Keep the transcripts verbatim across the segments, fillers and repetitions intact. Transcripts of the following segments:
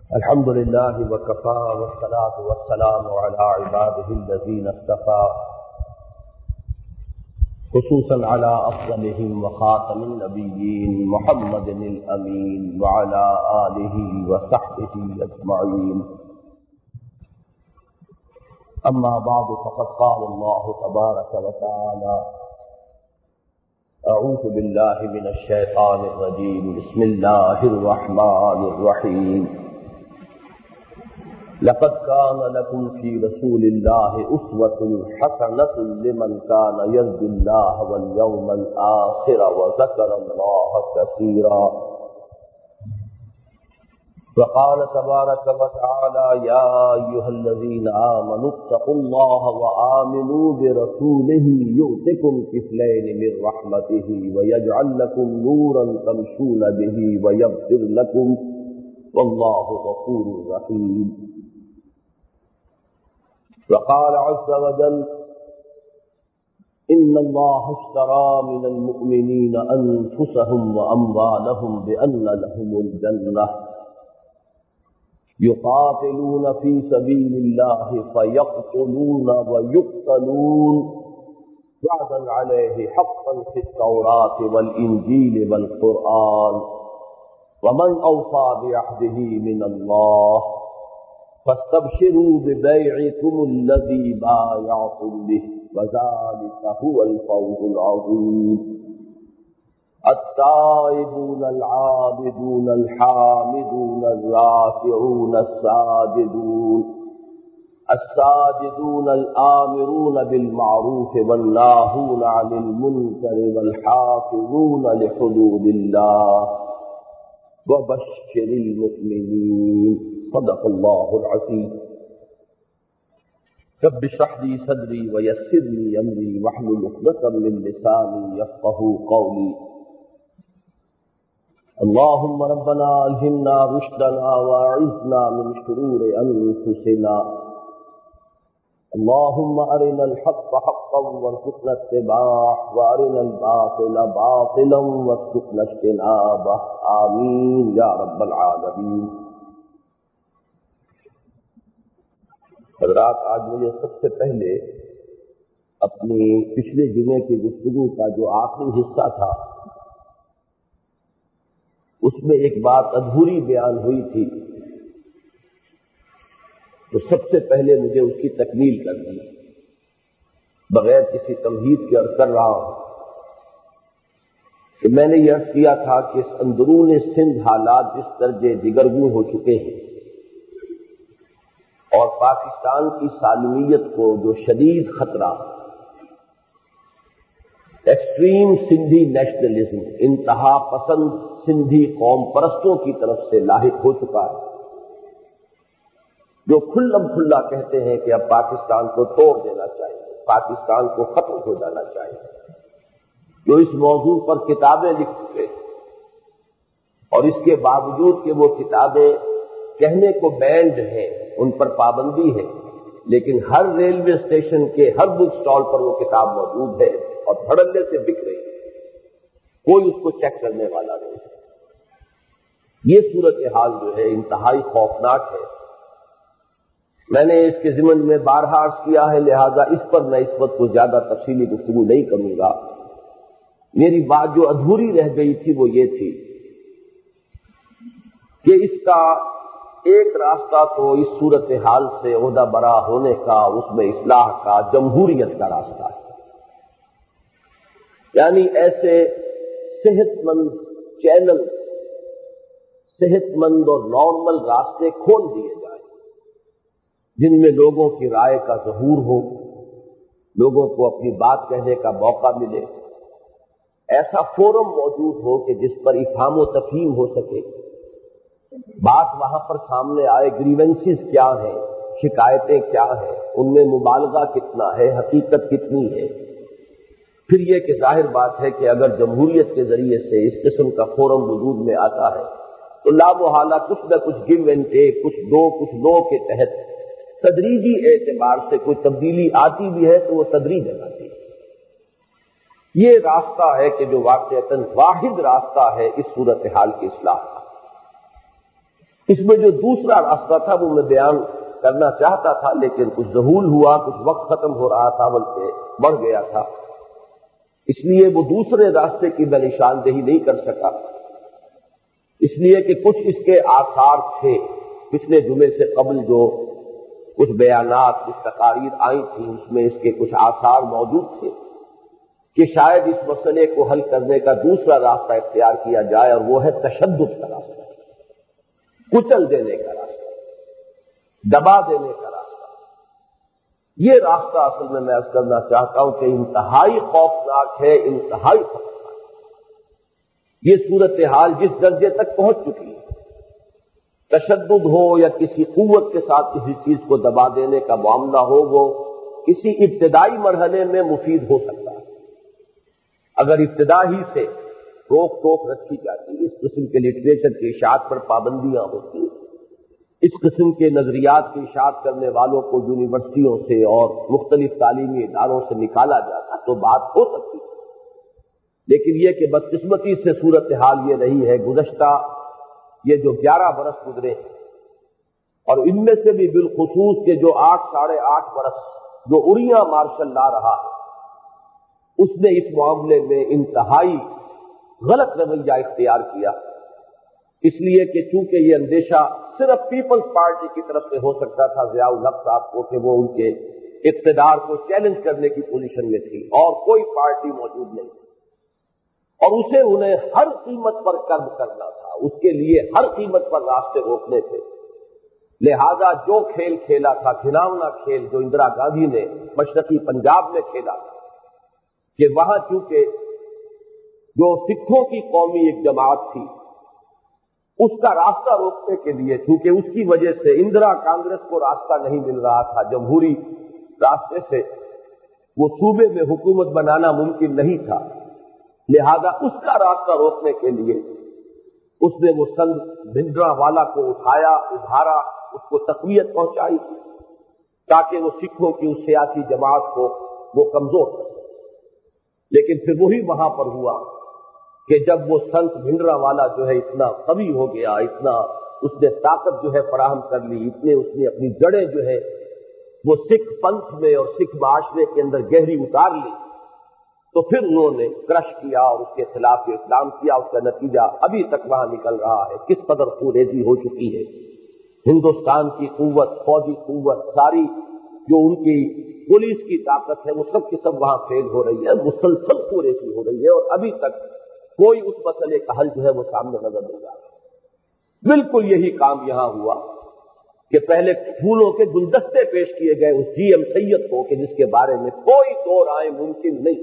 الحمد لله وكفى والصلاة والسلام على عباده الذين اصطفى خصوصا على أفضلهم وخاتم النبيين محمد الأمين وعلى آله وصحبه أجمعين. أما بعد فقد قال الله تبارك وتعالى: أعوذ بالله من الشيطان الرجيم بسم الله الرحمن الرحيم. لقد كان لكم في رسول الله أسوة حسنة لمن كان يرجو الله واليوم الآخر وذكر الله كثيرا. وقال تبارك وتعالى: يا أيها الذين آمنوا اتقوا الله وآمنوا برسوله يؤتكم كفلين من رحمته ويجعل لكم نورا تمشون به ويغفر لكم والله غفور رحيم. وقال عز وجل: إن الله اشترى من المؤمنين أنفسهم وأموالهم بأن لهم الجنة يقاتلون في سبيل الله فيقتلون ويقتلون وعدا عليه حقا في التوراة والإنجيل والقرآن ومن أوفى بعهده من الله فاستبشروا ببيعكم الذي بايعتم به وذلك هو الفوز العظيم. التائبون العابدون الحامدون الراكعون الساجدون الساجدون الآمرون بالمعروف والناهون عن المنكر والحافظون لحدود الله وبشر المؤمنين. صدق الله العظيم. رب اشرح لي صدري ويسر لي امري واحلل عقدة من لساني يفقهوا قولي. اللهم ربنا الهمنا رشدنا واعذنا من شرور انفسنا. اللهم ارنا الحق حقا وارزقنا اتباعه وارنا الباطل باطلا وارزقنا اجتنابه. آمين یا رب العالمین. حضرات، آج مجھے سب سے پہلے اپنی پچھلے جمعے کی گفتگو کا جو آخری حصہ تھا اس میں ایک بات ادھوری بیان ہوئی تھی، تو سب سے پہلے مجھے اس کی تکمیل کرنی ہے. بغیر کسی تمہید کے عرض کر رہا ہوں کہ میں نے یہ عرض کیا تھا کہ اس اندرون سندھ حالات جس درجے جگرگوں ہو چکے ہیں اور پاکستان کی سالمیت کو جو شدید خطرہ ایکسٹریم سندھی نیشنلزم، انتہا پسند سندھی قوم پرستوں کی طرف سے لاحق ہو چکا ہے، جو کھلم کھلا کہتے ہیں کہ اب پاکستان کو توڑ دینا چاہیے، پاکستان کو ختم ہو جانا چاہیے، جو اس موضوع پر کتابیں لکھ چکے اور اس کے باوجود کہ وہ کتابیں کہنے کو بینڈ ہیں، ان پر پابندی ہے، لیکن ہر ریلوے اسٹیشن کے ہر بک سٹال پر وہ کتاب موجود ہے اور دھڑلے سے بک رہی ہے، کوئی اس کو چیک کرنے والا نہیں. یہ صورتحال جو ہے انتہائی خوفناک ہے. میں نے اس کے ضمن میں بارہا عرض کیا ہے، لہذا اس پر میں اس وقت کو زیادہ تفصیلی گفتگو نہیں کروں گا. میری بات جو ادھوری رہ گئی تھی وہ یہ تھی کہ اس کا ایک راستہ تو اس صورتحال سے عہدہ برا ہونے کا، اس میں اصلاح کا، جمہوریت کا راستہ ہے. یعنی ایسے صحت مند چینل، صحت مند اور نارمل راستے کھول دیے جائیں جن میں لوگوں کی رائے کا ظہور ہو، لوگوں کو اپنی بات کہنے کا موقع ملے، ایسا فورم موجود ہو کہ جس پر افہام و تفہیم ہو سکے، بات وہاں پر سامنے آئے، گریونسز کیا ہیں، شکایتیں کیا ہیں، ان میں مبالغہ کتنا ہے، حقیقت کتنی ہے. پھر یہ کہ ظاہر بات ہے کہ اگر جمہوریت کے ذریعے سے اس قسم کا فورم وجود میں آتا ہے تو لا محالہ کچھ نہ کچھ گیو اینڈ ٹیک، کچھ دو کچھ نو کے تحت تدریجی اعتبار سے کوئی تبدیلی آتی بھی ہے تو وہ تدریجاً آتی ہے. یہ راستہ ہے کہ جو واقعتاً واحد راستہ ہے اس صورتحال کی اصلاح کا. اس میں جو دوسرا راستہ تھا وہ میں بیان کرنا چاہتا تھا، لیکن کچھ ذہول ہوا، کچھ وقت ختم ہو رہا تھا، بلکہ بڑھ گیا تھا، اس لیے وہ دوسرے راستے کی میں نشاندہی نہیں کر سکا، اس لیے کہ کچھ اس کے آثار تھے۔ پچھلے جمعے سے قبل جو کچھ بیانات، کچھ تقاریر آئی تھیں، اس میں اس کے کچھ آثار موجود تھے کہ شاید اس مسئلے کو حل کرنے کا دوسرا راستہ اختیار کیا جائے، اور وہ ہے تشدد کا راستہ، کچل دینے کا راستہ، دبا دینے کا راستہ۔ یہ راستہ اصل میں میں عرض کرنا چاہتا ہوں کہ انتہائی خوفناک ہے، انتہائی خوفناک ہے۔ یہ صورتحال جس درجے تک پہنچ چکی ہے، تشدد ہو یا کسی قوت کے ساتھ کسی چیز کو دبا دینے کا معاملہ ہو، وہ کسی ابتدائی مرحلے میں مفید ہو سکتا ہے اگر ابتدا ہی سے روک ٹوک رکھی جاتی، اس قسم کے لٹریچر کی اشاعت پر پابندیاں ہوتی، اس قسم کے نظریات کی اشاعت کرنے والوں کو یونیورسٹیوں سے اور مختلف تعلیمی اداروں سے نکالا جاتا تو بات ہو سکتی، لیکن یہ کہ بدقسمتی سے صورتحال یہ رہی ہے، گزشتہ یہ جو گیارہ برس گزرے ہیں، اور ان میں سے بھی بالخصوص کے جو آٹھ ساڑھے آٹھ برس جو اڑیاں مارشل لا رہا ہے، اس نے اس معاملے میں انتہائی غلط رویہ اختیار کیا، اس لیے کہ چونکہ یہ اندیشہ صرف پیپلز پارٹی کی طرف سے ہو سکتا تھا ضیاء الحق صاحب کو کہ وہ ان کے اقتدار کو چیلنج کرنے کی پوزیشن میں تھی، اور کوئی پارٹی موجود نہیں تھی، اور اسے انہیں ہر قیمت پر کرب کرنا تھا، اس کے لیے ہر قیمت پر راستے روکنے تھے، لہذا جو کھیل کھیلا تھا، گھناؤنا کھیل جو اندرا گاندھی نے مشرقی پنجاب میں کھیلا تھا کہ وہاں چونکہ جو سکھوں کی قومی ایک جماعت تھی، اس کا راستہ روکنے کے لیے، چونکہ اس کی وجہ سے اندرا کانگریس کو راستہ نہیں مل رہا تھا، جمہوری راستے سے وہ صوبے میں حکومت بنانا ممکن نہیں تھا، لہذا اس کا راستہ روکنے کے لیے اس نے وہ سنت بھنڈرا والا کو اٹھایا، ابھارا، اس کو تقویت پہنچائی تاکہ وہ سکھوں کی اس سیاسی جماعت کو وہ کمزور کر سکے۔ لیکن پھر وہی وہاں پر ہوا کہ جب وہ سنت بھنڈرا والا جو ہے اتنا قوی ہو گیا، اتنا اس نے طاقت جو ہے فراہم کر لی، اتنے اس نے اپنی جڑیں جو ہے وہ سکھ پنتھ میں اور سکھ معاشرے کے اندر گہری اتار لی، تو پھر انہوں نے کرش کیا اور اس کے خلاف اقدام کیا، اس کا نتیجہ ابھی تک وہاں نکل رہا ہے، کس قدر خوریزی ہو چکی ہے۔ ہندوستان کی قوت، فوجی قوت، ساری جو ان کی پولیس کی طاقت ہے، وہ سب کی سب وہاں فیل ہو رہی ہے، مسلسل خوریزی ہو رہی ہے، اور ابھی تک کوئی اس مسئلے کا حل جو ہے وہ سامنے نظر نہیں آ رہا۔ بالکل یہی کام یہاں ہوا کہ پہلے پھولوں کے گلدستے پیش کیے گئے اس جی ایم سید کو کہ جس کے بارے میں کوئی دو رائے ممکن نہیں،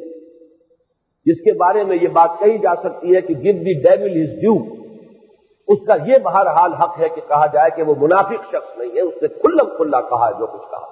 جس کے بارے میں یہ بات کہی جا سکتی ہے کہ give the devil his due, اس کا یہ بہرحال حق ہے کہ کہا جائے کہ وہ منافق شخص نہیں ہے، اس نے کھلم کھلا کہا جو کچھ کہا،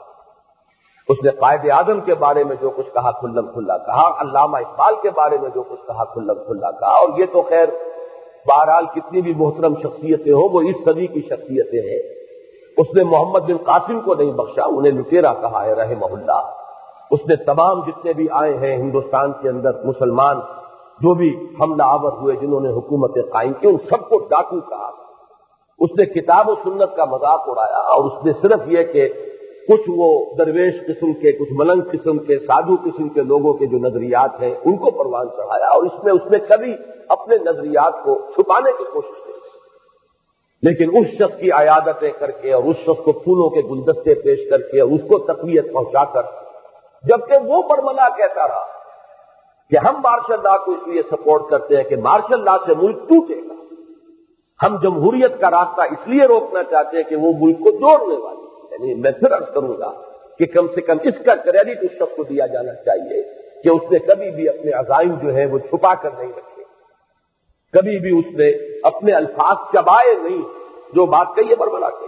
اس نے قائد اعظم کے بارے میں جو کچھ کہا کھلم کھلا کہا، علامہ اقبال کے بارے میں جو کچھ کہا کھلم کھلا کہا، اور یہ تو خیر بہرحال کتنی بھی محترم شخصیتیں ہوں، وہ اس صدی کی شخصیتیں ہیں۔ اس نے محمد بن قاسم کو نہیں بخشا، انہیں لٹیرا کہا ہے رحمہ اللہ۔ اس نے تمام جتنے بھی آئے ہیں ہندوستان کے اندر مسلمان جو بھی حملہ آور ہوئے، جنہوں نے حکومتیں قائم کی، ان سب کو ڈاکو کہا۔ اس نے کتاب و سنت کا مذاق اڑایا، اور اس نے صرف یہ کہ کچھ وہ درویش قسم کے، کچھ ملنگ قسم کے، سادھو قسم کے لوگوں کے جو نظریات ہیں ان کو پروان چڑھایا، اور اس میں اس نے کبھی اپنے نظریات کو چھپانے کی کوشش نہیں کی، لیکن اس شخص کی عیادتیں کر کے اور اس شخص کو پھولوں کے گلدستے پیش کر کے اور اس کو تقویت پہنچا کر، جبکہ وہ برملا کہتا رہا کہ ہم مارشل لا کو اس لیے سپورٹ کرتے ہیں کہ مارشل لا سے ملک ٹوٹے گا، ہم جمہوریت کا راستہ اس لیے روکنا چاہتے ہیں کہ وہ ملک کو توڑنے والی، یعنی میں پھر عرض کروں گا کہ کم سے کم اس کا کریڈٹ اس شخص کو دیا جانا چاہیے کہ اس نے کبھی بھی اپنے عزائم جو ہے وہ چھپا کر نہیں رکھے، کبھی بھی اس نے اپنے الفاظ چبائے نہیں، جو بات کہی ہے برملا کہی۔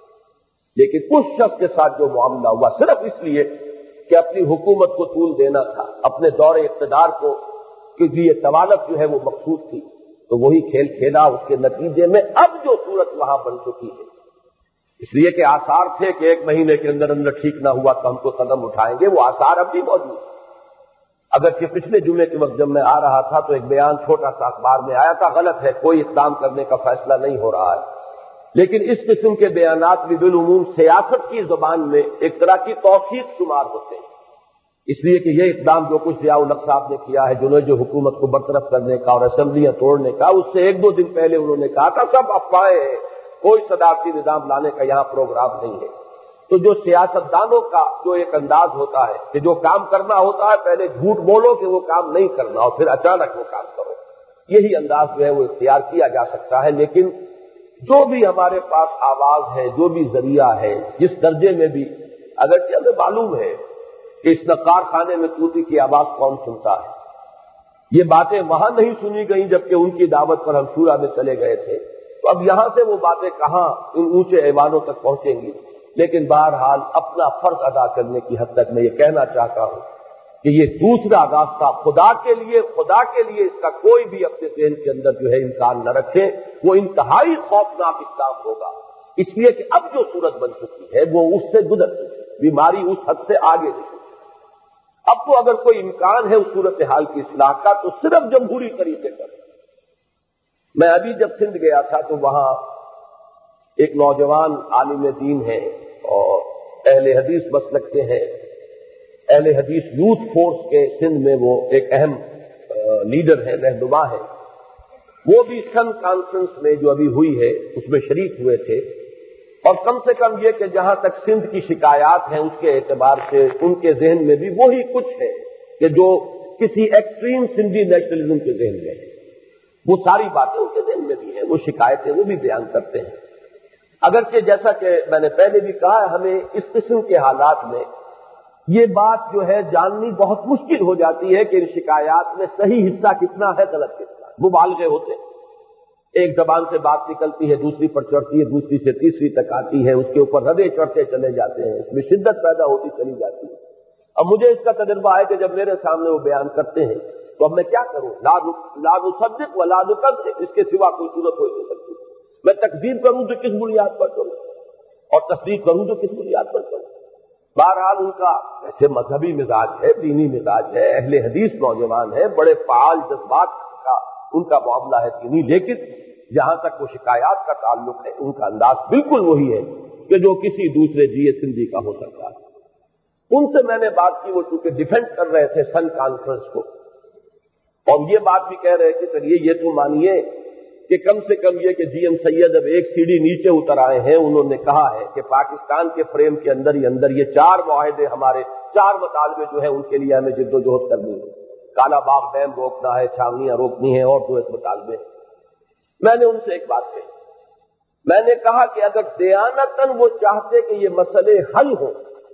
لیکن اس شخص کے ساتھ جو معاملہ ہوا صرف اس لیے کہ اپنی حکومت کو طول دینا تھا، اپنے دور اقتدار کو کے لیے طوالت جو ہے وہ مقصود تھی، تو وہی کھیل کھیلا، اس کے نتیجے میں اب جو صورت وہاں بن چکی ہے، اس لیے کہ آثار تھے کہ ایک مہینے کے اندر اندر ٹھیک نہ ہوا تو ہم کو قدم اٹھائیں گے، وہ آثار اب بھی موجود ہیں۔ اگرچہ پچھلے جمعے کے وقت جب میں آ رہا تھا تو ایک بیان چھوٹا سا اخبار میں آیا تھا، غلط ہے، کوئی اقدام کرنے کا فیصلہ نہیں ہو رہا ہے، لیکن اس قسم کے بیانات بھی بالعموم سیاست کی زبان میں ایک طرح کی توثیق شمار ہوتے ہیں، اس لیے کہ یہ اقدام جو کچھ ضیاء الحق صاحب نے کیا ہے جنہوں جو حکومت کو برطرف کرنے کا اور اسمبلیاں توڑنے کا، اس سے ایک دو دن پہلے انہوں نے کہا تھا سب افواہیں ہیں، کوئی صدارتی نظام لانے کا یہاں پروگرام نہیں ہے۔ تو جو سیاستدانوں کا جو ایک انداز ہوتا ہے کہ جو کام کرنا ہوتا ہے پہلے جھوٹ بولو کہ وہ کام نہیں کرنا اور پھر اچانک وہ کام کرو، یہی انداز جو ہے وہ اختیار کیا جا سکتا ہے۔ لیکن جو بھی ہمارے پاس آواز ہے، جو بھی ذریعہ ہے، جس درجے میں بھی اگرچہ ہمیں معلوم ہے کہ اس نقار خانے میں طوطی کی آواز کون سنتا ہے، یہ باتیں وہاں نہیں سنی گئیں جبکہ ان کی دعوت پر ہم شورا میں چلے گئے تھے، تو اب یہاں سے وہ باتیں کہاں ان اونچے ایوانوں تک پہنچیں گی۔ لیکن بہرحال اپنا فرض ادا کرنے کی حد تک میں یہ کہنا چاہتا ہوں کہ یہ دوسرا راستہ خدا کے لیے خدا کے لیے اس کا کوئی بھی اپنے ذہن کے اندر جو ہے امکان نہ رکھے، وہ انتہائی خوفناک اقدام ہوگا، اس لیے کہ اب جو صورت بن چکی ہے وہ اس سے گزر چکی ہے، بیماری اس حد سے آگے نکلی۔ اب تو اگر کوئی امکان ہے اس صورتحال کی اصلاح کا تو صرف جمہوری طریقے پر۔ میں ابھی جب سندھ گیا تھا تو وہاں ایک نوجوان عالم دین ہے اور اہل حدیث مسلک کے ہیں، اہل حدیث یوتھ فورس کے سندھ میں وہ ایک اہم لیڈر ہے، رہنما ہے، وہ بھی سن کانفرنس میں جو ابھی ہوئی ہے اس میں شریک ہوئے تھے، اور کم سے کم یہ کہ جہاں تک سندھ کی شکایات ہیں اس کے اعتبار سے ان کے ذہن میں بھی وہی کچھ ہے کہ جو کسی ایکسٹریم سندھی نیشنلزم کے ذہن میں ہے، وہ ساری باتیں ان کے ذہن میں بھی ہیں، وہ شکایتیں وہ بھی بیان کرتے ہیں۔ اگرچہ جیسا کہ میں نے پہلے بھی کہا ہے ہمیں اس قسم کے حالات میں یہ بات جو ہے جاننی بہت مشکل ہو جاتی ہے کہ ان شکایات میں صحیح حصہ کتنا ہے، غلط کتنا ہے، مبالغے ہوتے ہیں۔ ایک زبان سے بات نکلتی ہے دوسری پر چڑھتی ہے، دوسری سے تیسری تک آتی ہے، اس کے اوپر ردے چڑھتے چلے جاتے ہیں، اس میں شدت پیدا ہوتی چلی جاتی ہے۔ اب مجھے اس کا تجربہ ہے کہ جب میرے سامنے وہ بیان کرتے ہیں تو اب میں کیا کروں، لا نصدق ولا نکذب، اس کے سوا کوئی صورت ہو نہیں سکتی۔ میں تکذیب کروں تو کس بنیاد پر کروں اور تصدیق کروں تو کس بنیاد پر کروں۔ بہرحال ان کا ایسے مذہبی مزاج ہے، دینی مزاج ہے، اہل حدیث نوجوان ہے، بڑے فعال جذبات کا ان کا معاملہ ہے دینی، لیکن جہاں تک وہ شکایات کا تعلق ہے ان کا انداز بالکل وہی ہے کہ جو کسی دوسرے جی سندھی کا ہو سکتا ہے۔ ان سے میں نے بات کی، وہ چونکہ ڈیفینڈ کر رہے تھے سن کانفرنس کو، اور یہ بات بھی کہہ رہے کہ چلیے یہ تو مانیے کہ کم سے کم یہ کہ جی ایم سید اب ایک سیڑھی نیچے اتر آئے ہیں، انہوں نے کہا ہے کہ پاکستان کے فریم کے اندر ہی اندر یہ چار معاہدے ہمارے چار مطالبے جو ہیں ان کے لیے ہمیں جد و جہد کرنی ہے، کالا باغ ڈیم روکنا ہے، چھاونیاں روکنی ہیں اور دو ایک مطالبے۔ میں نے ان سے ایک بات کہی، میں نے کہا کہ اگر دیانتاً وہ چاہتے کہ یہ مسئلے حل ہوں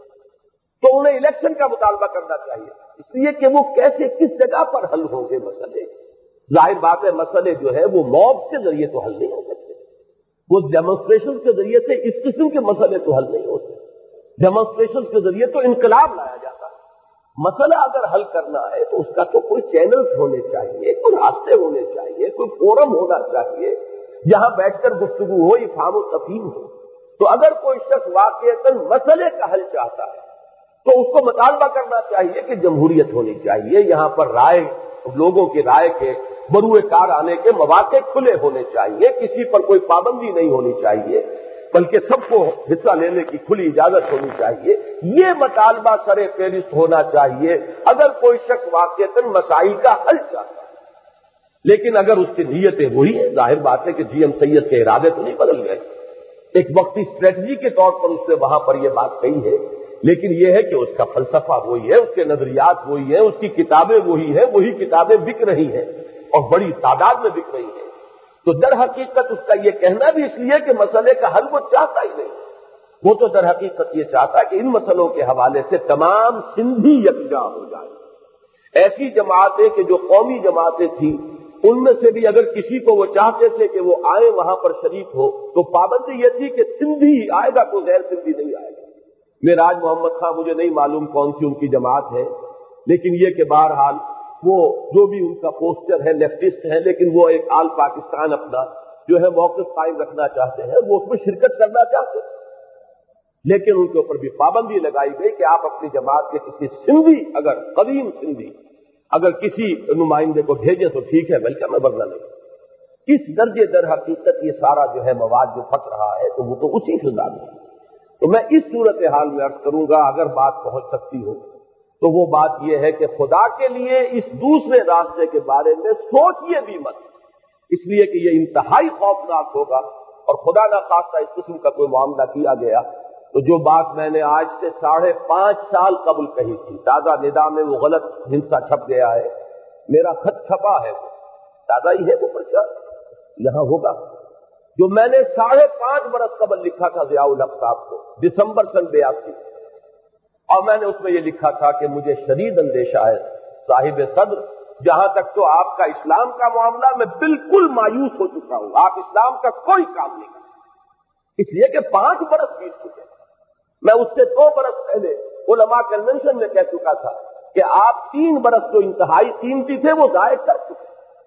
تو انہیں الیکشن کا مطالبہ کرنا چاہیے، اس لیے کہ وہ کیسے کس جگہ پر حل ہوں گے مسئلے۔ ظاہر بات ہے مسئلے جو ہے وہ موب کے ذریعے تو حل نہیں ہو سکتے، وہ ڈیمونسٹریشن کے ذریعے سے اس قسم کے مسئلے تو حل نہیں ہوتے، ڈیمونسٹریشن کے ذریعے تو انقلاب لایا جاتا ہے۔ مسئلہ اگر حل کرنا ہے تو اس کا تو کوئی چینلز ہونے چاہیے، کوئی راستے ہونے چاہیے، کوئی فورم ہونا چاہیے جہاں بیٹھ کر گفتگو ہو، افہام و تفہیم ہو۔ تو اگر کوئی شخص واقعتاً مسئلے کا حل چاہتا ہے تو اس کو مطالبہ کرنا چاہیے کہ جمہوریت ہونی چاہیے، یہاں پر رائے لوگوں کی رائے کے بروئے کار آنے کے مواقع کھلے ہونے چاہیے، کسی پر کوئی پابندی نہیں ہونی چاہیے، بلکہ سب کو حصہ لینے کی کھلی اجازت ہونی چاہیے۔ یہ مطالبہ سر فہرست ہونا چاہیے اگر کوئی شخص واقعتاً مسائل کا حل چاہتا ہے۔ لیکن اگر اس کی نیتیں وہی ہیں، ظاہر بات ہے کہ جی ایم سید کے ارادے تو نہیں بدل گئے، ایک وقتی اسٹریٹجی کے طور پر اس نے وہاں پر یہ بات کہی ہے، لیکن یہ ہے کہ اس کا فلسفہ وہی ہے، اس کے نظریات وہی ہیں، اس کی کتابیں وہی ہیں، وہی کتابیں بک رہی ہیں اور بڑی تعداد میں بک رہی ہیں۔ تو در حقیقت اس کا یہ کہنا بھی اس لیے کہ مسئلے کا حل وہ چاہتا ہی نہیں، وہ تو در حقیقت یہ چاہتا ہے کہ ان مسئلوں کے حوالے سے تمام سندھی یکجا ہو جائے۔ ایسی جماعتیں کہ جو قومی جماعتیں تھیں ان میں سے بھی اگر کسی کو وہ چاہتے تھے کہ وہ آئے وہاں پر شریک ہو تو پابندی یہ تھی کہ سندھی آئے گا، کوئی غیر سندھی نہیں آئے گا۔ معراج محمد خان مجھے نہیں معلوم کون سی ان کی جماعت ہے، لیکن یہ کہ بہرحال وہ جو بھی ان کا پوسچر ہے لیفٹسٹ ہے، لیکن وہ ایک آل پاکستان اپنا جو ہے موقف قائم رکھنا چاہتے ہیں، وہ اس میں شرکت کرنا چاہتے ہیں، لیکن ان کے اوپر بھی پابندی لگائی گئی کہ آپ اپنی جماعت کے کسی سندھی اگر قدیم سندھی اگر کسی نمائندے کو بھیجیں تو ٹھیک ہے، ویلکم ہے، ورنہ نہیں۔ اس درجے در حقیقت یہ سارا جو ہے مواد جو پھٹ رہا ہے تو وہ تو اسی فضا میں ہے۔ تو میں اس صورتحال میں عرض کروں گا، اگر بات پہنچ سکتی ہو تو وہ بات یہ ہے کہ خدا کے لیے اس دوسرے راستے کے بارے میں سوچئے بھی مت، اس لیے کہ یہ انتہائی خوفناک ہوگا، اور خدا نہ خواستہ اس قسم کا کوئی معاملہ کیا گیا تو جو بات میں نے آج سے ساڑھے پانچ سال قبل کہی تھی، تازہ ندا میں وہ غلط ہنسا چھپ گیا ہے، میرا خط چھپا ہے، تازہ ہی ہے وہ پرچہ یہاں ہوگا، جو میں نے ساڑھے پانچ برس قبل لکھا تھا ضیاء الحق صاحب کو، دسمبر سن بیاسی، اور میں نے اس میں یہ لکھا تھا کہ مجھے شدید اندیشہ ہے صاحب صدر، جہاں تک تو آپ کا اسلام کا معاملہ میں بالکل مایوس ہو چکا ہوں، آپ اسلام کا کوئی کام نہیں کرتے، اس لیے کہ پانچ برس بیت چکے، میں اس سے دو برس پہلے علماء کنونشن میں کہہ چکا تھا کہ آپ تین برس جو انتہائی قیمتی تھے وہ ضائع کر چکے،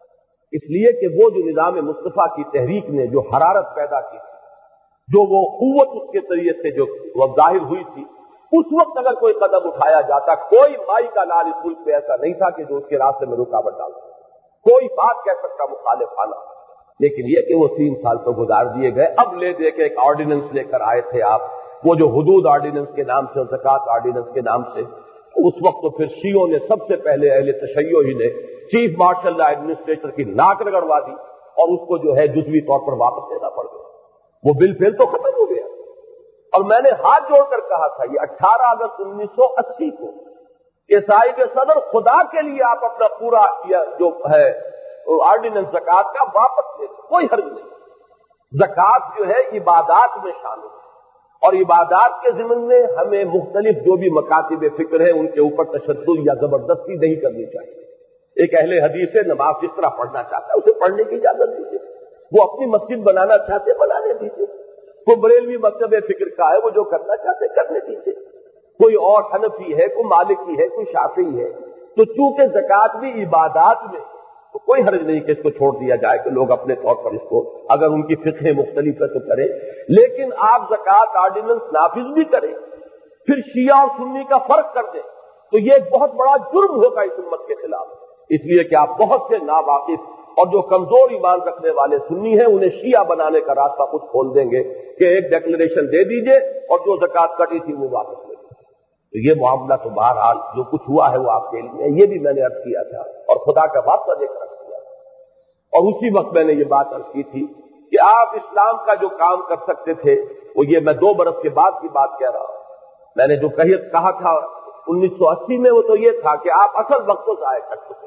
اس لیے کہ وہ جو نظام مصطفیٰ کی تحریک نے جو حرارت پیدا کی تھی، جو وہ قوت اس کے ذریعے سے جو وہ ظاہر ہوئی تھی، اس وقت اگر کوئی قدم اٹھایا جاتا، کوئی مائی کا لال اس ملک میں ایسا نہیں تھا کہ جو اس کے راستے میں رکاوٹ ڈالتا، کوئی بات کہہ سکتا مخالف آنا، لیکن یہ کہ وہ تین سال تو گزار دیے گئے، اب لے دے کے ایک آرڈیننس لے کر آئے تھے آپ، وہ جو حدود آرڈیننس کے نام سے اور زکوٰۃ آرڈیننس کے نام سے، اس وقت تو پھر شیعوں نے سب سے پہلے اہل تشیع ہی نے چیف مارشل لا ایڈمنسٹریٹر کی ناک رگڑوا دی اور اس کو جو ہے جزوی طور پر واپس لینا پڑ گیا، وہ بل پھر تو ختم ہو گیا، اور میں نے ہاتھ جوڑ کر کہا تھا یہ اٹھارہ اگست انیس سو اسی کو کہ صاحب صدر خدا کے لیے آپ اپنا پورا جو ہے آرڈیننس زکوٰۃ کا واپس لیں، کوئی حرج نہیں، زکوٰۃ جو ہے عبادات میں شامل ہے، اور عبادات کے ضمن میں ہمیں مختلف جو بھی مکاتب فکر ہیں ان کے اوپر تشدد یا زبردستی نہیں کرنی چاہیے، ایک اہل حدیث ہے نماز جس طرح پڑھنا چاہتا ہے اسے پڑھنے کی اجازت دیجیے، وہ اپنی مسجد بنانا چاہتے بنانے دیجیے، کوئی بریلوی مکتب فکر کا ہے وہ جو کرنا چاہتے کرنے دیجیے، کوئی اور حنفی ہے، کوئی مالکی ہے، کوئی شافعی ہے، تو چونکہ زکوٰۃ بھی عبادات میں تو کوئی حرج نہیں کہ اس کو چھوڑ دیا جائے کہ لوگ اپنے طور پر اس کو اگر ان کی فقہیں مختلف ہے تو کریں، لیکن آپ زکوٰۃ آرڈیننس نافذ بھی کریں پھر شیعہ اور سنی کا فرق کر دیں تو یہ ایک بہت بڑا جرم ہوگا اس امت کے خلاف، اس لیے کہ آپ بہت سے ناواقف اور جو کمزور ایمان رکھنے والے سنی ہیں انہیں شیعہ بنانے کا راستہ خود کھول دیں گے کہ ایک ڈیکلریشن دے دیجئے اور جو زکوٰۃ کٹی تھی وہ واپس لے لیجیے، تو یہ معاملہ تو بہرحال جو کچھ ہوا ہے وہ آپ کے لیے یہ بھی میں نے عرض کیا تھا اور خدا کا واسطہ دے کر عرض کیا تھا، اور اسی وقت میں نے یہ بات عرض کی تھی کہ آپ اسلام کا جو کام کر سکتے تھے وہ یہ، میں دو برس کے بعد کی بات کہہ رہا ہوں، میں نے جو کہا تھا انیس سو اسی میں وہ تو یہ تھا کہ آپ اصل وقت کو ضائع کر چکے،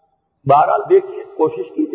بہرحال دیکھیے کوشش کیجیے،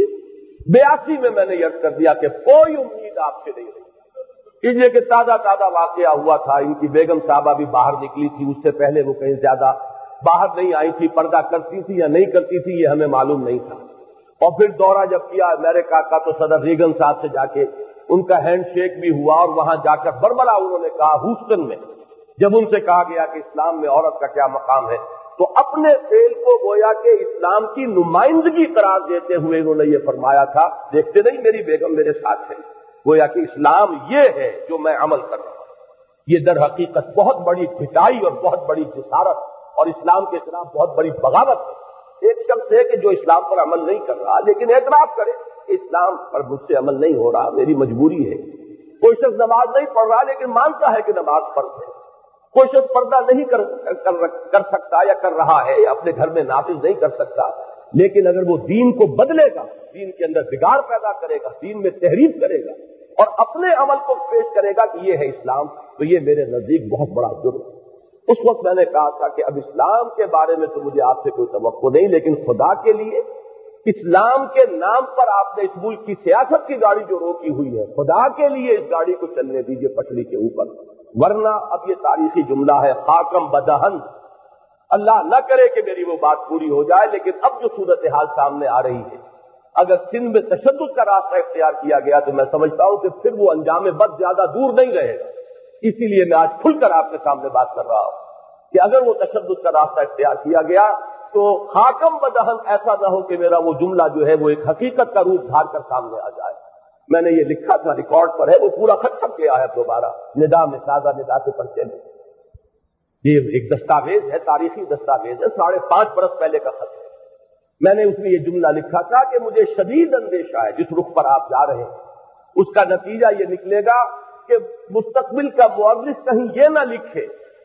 بیاسی میں میں نے یہ کر دیا کہ کوئی امید آپ سے نہیں رہی، اس لیے کہ تازہ تازہ واقعہ ہوا تھا، ان کی بیگم صاحبہ بھی باہر نکلی تھی، اس سے پہلے وہ کہیں زیادہ باہر نہیں آئی تھی، پردہ کرتی تھی یا نہیں کرتی تھی یہ ہمیں معلوم نہیں تھا، اور پھر دورہ جب کیا امریکہ کا تو صدر ریگن صاحب سے جا کے ان کا ہینڈ شیک بھی ہوا، اور وہاں جا کر برملا انہوں نے کہا ہوسٹن میں جب ان سے کہا گیا کہ اسلام میں عورت کا کیا مقام ہے تو اپنے فعل کو گویا کہ اسلام کی نمائندگی قرار دیتے ہوئے انہوں نے یہ فرمایا تھا، دیکھتے نہیں میری بیگم میرے ساتھ ہے، گویا کہ اسلام یہ ہے جو میں عمل کر رہا ہوں، یہ در حقیقت بہت بڑی پھٹائی اور بہت بڑی جسارت اور اسلام کے خلاف بہت بڑی بغاوت ہے، ایک شخص ہے کہ جو اسلام پر عمل نہیں کر رہا لیکن اعتراف کرے اسلام پر مجھ سے عمل نہیں ہو رہا، میری مجبوری ہے، کوئی شخص نماز نہیں پڑھ رہا لیکن مانتا ہے کہ نماز فرض ہے، کوئی شخص پردہ نہیں کر, کر, کر سکتا یا کر رہا ہے یا اپنے گھر میں نافذ نہیں کر سکتا، لیکن اگر وہ دین کو بدلے گا، دین کے اندر بگاڑ پیدا کرے گا، دین میں تحریف کرے گا اور اپنے عمل کو پیش کرے گا کہ یہ ہے اسلام، تو یہ میرے نزدیک بہت بڑا جرم ہے۔ اس وقت میں نے کہا تھا کہ اب اسلام کے بارے میں تو مجھے آپ سے کوئی توقع نہیں، لیکن خدا کے لیے اسلام کے نام پر آپ نے اس ملک کی سیاست کی گاڑی جو روکی ہوئی ہے، خدا کے لیے اس گاڑی کو چلنے دیجیے پٹری کے اوپر، ورنہ اب یہ تاریخی جملہ ہے خاکم بدہن، اللہ نہ کرے کہ میری وہ بات پوری ہو جائے، لیکن اب جو صورتحال سامنے آ رہی ہے، اگر سندھ میں تشدد کا راستہ اختیار کیا گیا تو میں سمجھتا ہوں کہ پھر وہ انجام بد زیادہ دور نہیں رہے گا، اسی لیے میں آج کھل کر آپ کے سامنے بات کر رہا ہوں کہ اگر وہ تشدد کا راستہ اختیار کیا گیا تو خاکم بدہن ایسا نہ ہو کہ میرا وہ جملہ جو ہے وہ ایک حقیقت کا روپ دھار کر سامنے آ جائے۔ میں نے یہ لکھا تھا، ریکارڈ پر ہے، وہ پورا خط چھپ گیا ہے دوبارہ ندا میں، تازہ ندا کے پرچے میں، یہ ایک دستاویز ہے، تاریخی دستاویز ہے، ساڑھے پانچ برس پہلے کا خط ہے، میں نے اس میں یہ جملہ لکھا تھا کہ مجھے شدید اندیشہ ہے جس رخ پر آپ جا رہے ہیں اس کا نتیجہ یہ نکلے گا کہ مستقبل کا مورخ کہیں یہ نہ لکھے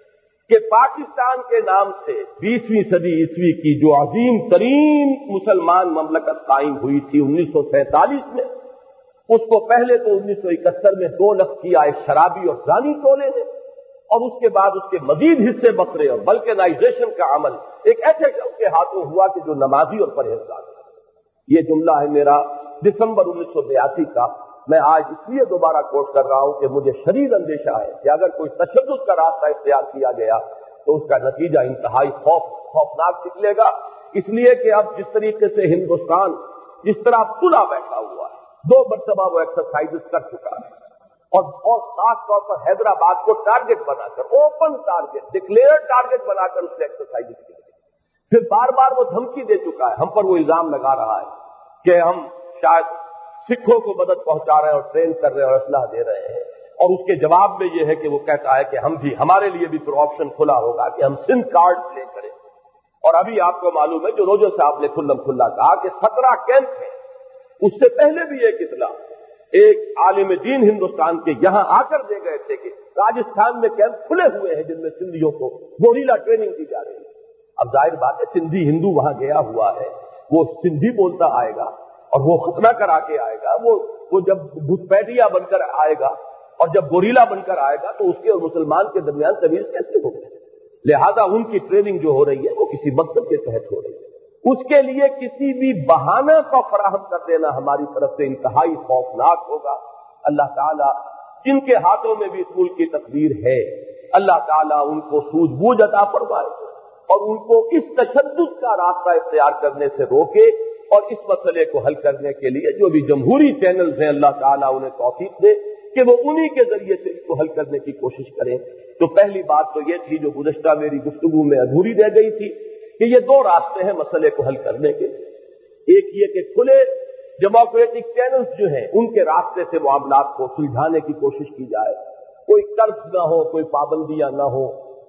کہ پاکستان کے نام سے بیسویں صدی عیسوی کی جو عظیم ترین مسلمان مملکت قائم ہوئی تھی انیس سو سینتالیس میں، اس کو پہلے تو انیس سو اکہتر میں دو لکھ کیا ایک شرابی اور زانی ٹولے نے، اور اس کے بعد اس کے مزید حصے بکرے اور بلکنائزیشن کا عمل ایک ایسے کے ہاتھوں ہوا کہ جو نمازی اور پرہیزگار تھا۔ یہ جملہ ہے میرا دسمبر انیس سو بیاسی کا، میں آج اس لیے دوبارہ کوٹ کر رہا ہوں کہ مجھے شدید اندیشہ ہے کہ اگر کوئی تشدد کا راستہ اختیار کیا گیا تو اس کا نتیجہ انتہائی خوف خوفناک نکلے گا، اس لیے کہ اب جس طریقے سے ہندوستان جس طرح تلا بیٹھا ہوا ہے، دو مرتبہ وہ ایکسرسائز کر چکا ہے، اور اور خاص طور پر حیدرآباد کو ٹارگٹ بنا کر، اوپن ٹارگٹ، ڈکلیئر ٹارگٹ بنا کر اس نے ایکسرسائز کی، پھر بار بار وہ دھمکی دے چکا ہے، ہم پر وہ الزام لگا رہا ہے کہ ہم شاید سکھوں کو مدد پہنچا رہے ہیں اور ٹرین کر رہے ہیں اور اسلحہ دے رہے ہیں، اور اس کے جواب میں یہ ہے کہ وہ کہتا ہے کہ ہم بھی، ہمارے لیے بھی پھر آپشن کھلا ہوگا کہ ہم سم کارڈ پلے کریں، اور ابھی آپ کو معلوم ہے جو روزوں سے آپ نے کھلم کھلا کہا کہ سترہ کیمپ ہیں، اس سے پہلے بھی ایک اطلاع ایک عالم دین ہندوستان کے یہاں آ کر دے گئے تھے کہ راجستھان میں کیمپ کھلے ہوئے ہیں جن میں سندھیوں کو گوریلا ٹریننگ دی جا رہی ہے۔ اب ظاہر بات ہے سندھی ہندو وہاں گیا ہوا ہے، وہ سندھی بولتا آئے گا اور وہ ختنہ کرا کے آئے گا، وہ وہ جب بھوتپیٹیا بن کر آئے گا اور جب گوریلا بن کر آئے گا تو اس کے اور مسلمان کے درمیان تمیز کیسے ہوگی؟ لہذا ان کی ٹریننگ جو ہو رہی ہے وہ کسی مقصد کے تحت ہو رہی ہے، اس کے لیے کسی بھی بہانہ کا فراہم کر دینا ہماری طرف سے انتہائی خوفناک ہوگا۔ اللہ تعالیٰ جن کے ہاتھوں میں بھی اس ملک کی تقدیر ہے، اللہ تعالیٰ ان کو سوجھ بوجھ عطا فرمائے اور ان کو اس تشدد کا راستہ اختیار کرنے سے روکے، اور اس مسئلے کو حل کرنے کے لیے جو بھی جمہوری چینلز ہیں اللہ تعالیٰ انہیں توفیق دے کہ وہ انہی کے ذریعے سے اس کو حل کرنے کی کوشش کریں۔ تو پہلی بات تو یہ تھی جو گزشتہ میری گفتگو میں ادھوری رہ گئی تھی کہ یہ دو راستے ہیں مسئلے کو حل کرنے کے، ایک یہ کہ کھلے ڈیموکریٹک چینلز جو ہیں ان کے راستے سے معاملات کو سلجھانے کی کوشش کی جائے، کوئی قرض نہ ہو، کوئی پابندیاں نہ ہو،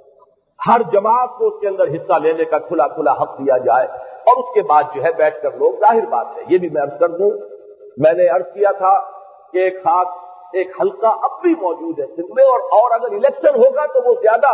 ہر جماعت کو اس کے اندر حصہ لینے کا کھلا کھلا حق دیا جائے، اور اس کے بعد جو ہے بیٹھ کر لوگ، ظاہر بات ہے یہ بھی میں عرض کر دوں، میں نے عرض کیا تھا کہ ایک خاص ایک حلقہ اب بھی موجود ہے سندھ میں، اور اور اگر الیکشن ہوگا تو وہ زیادہ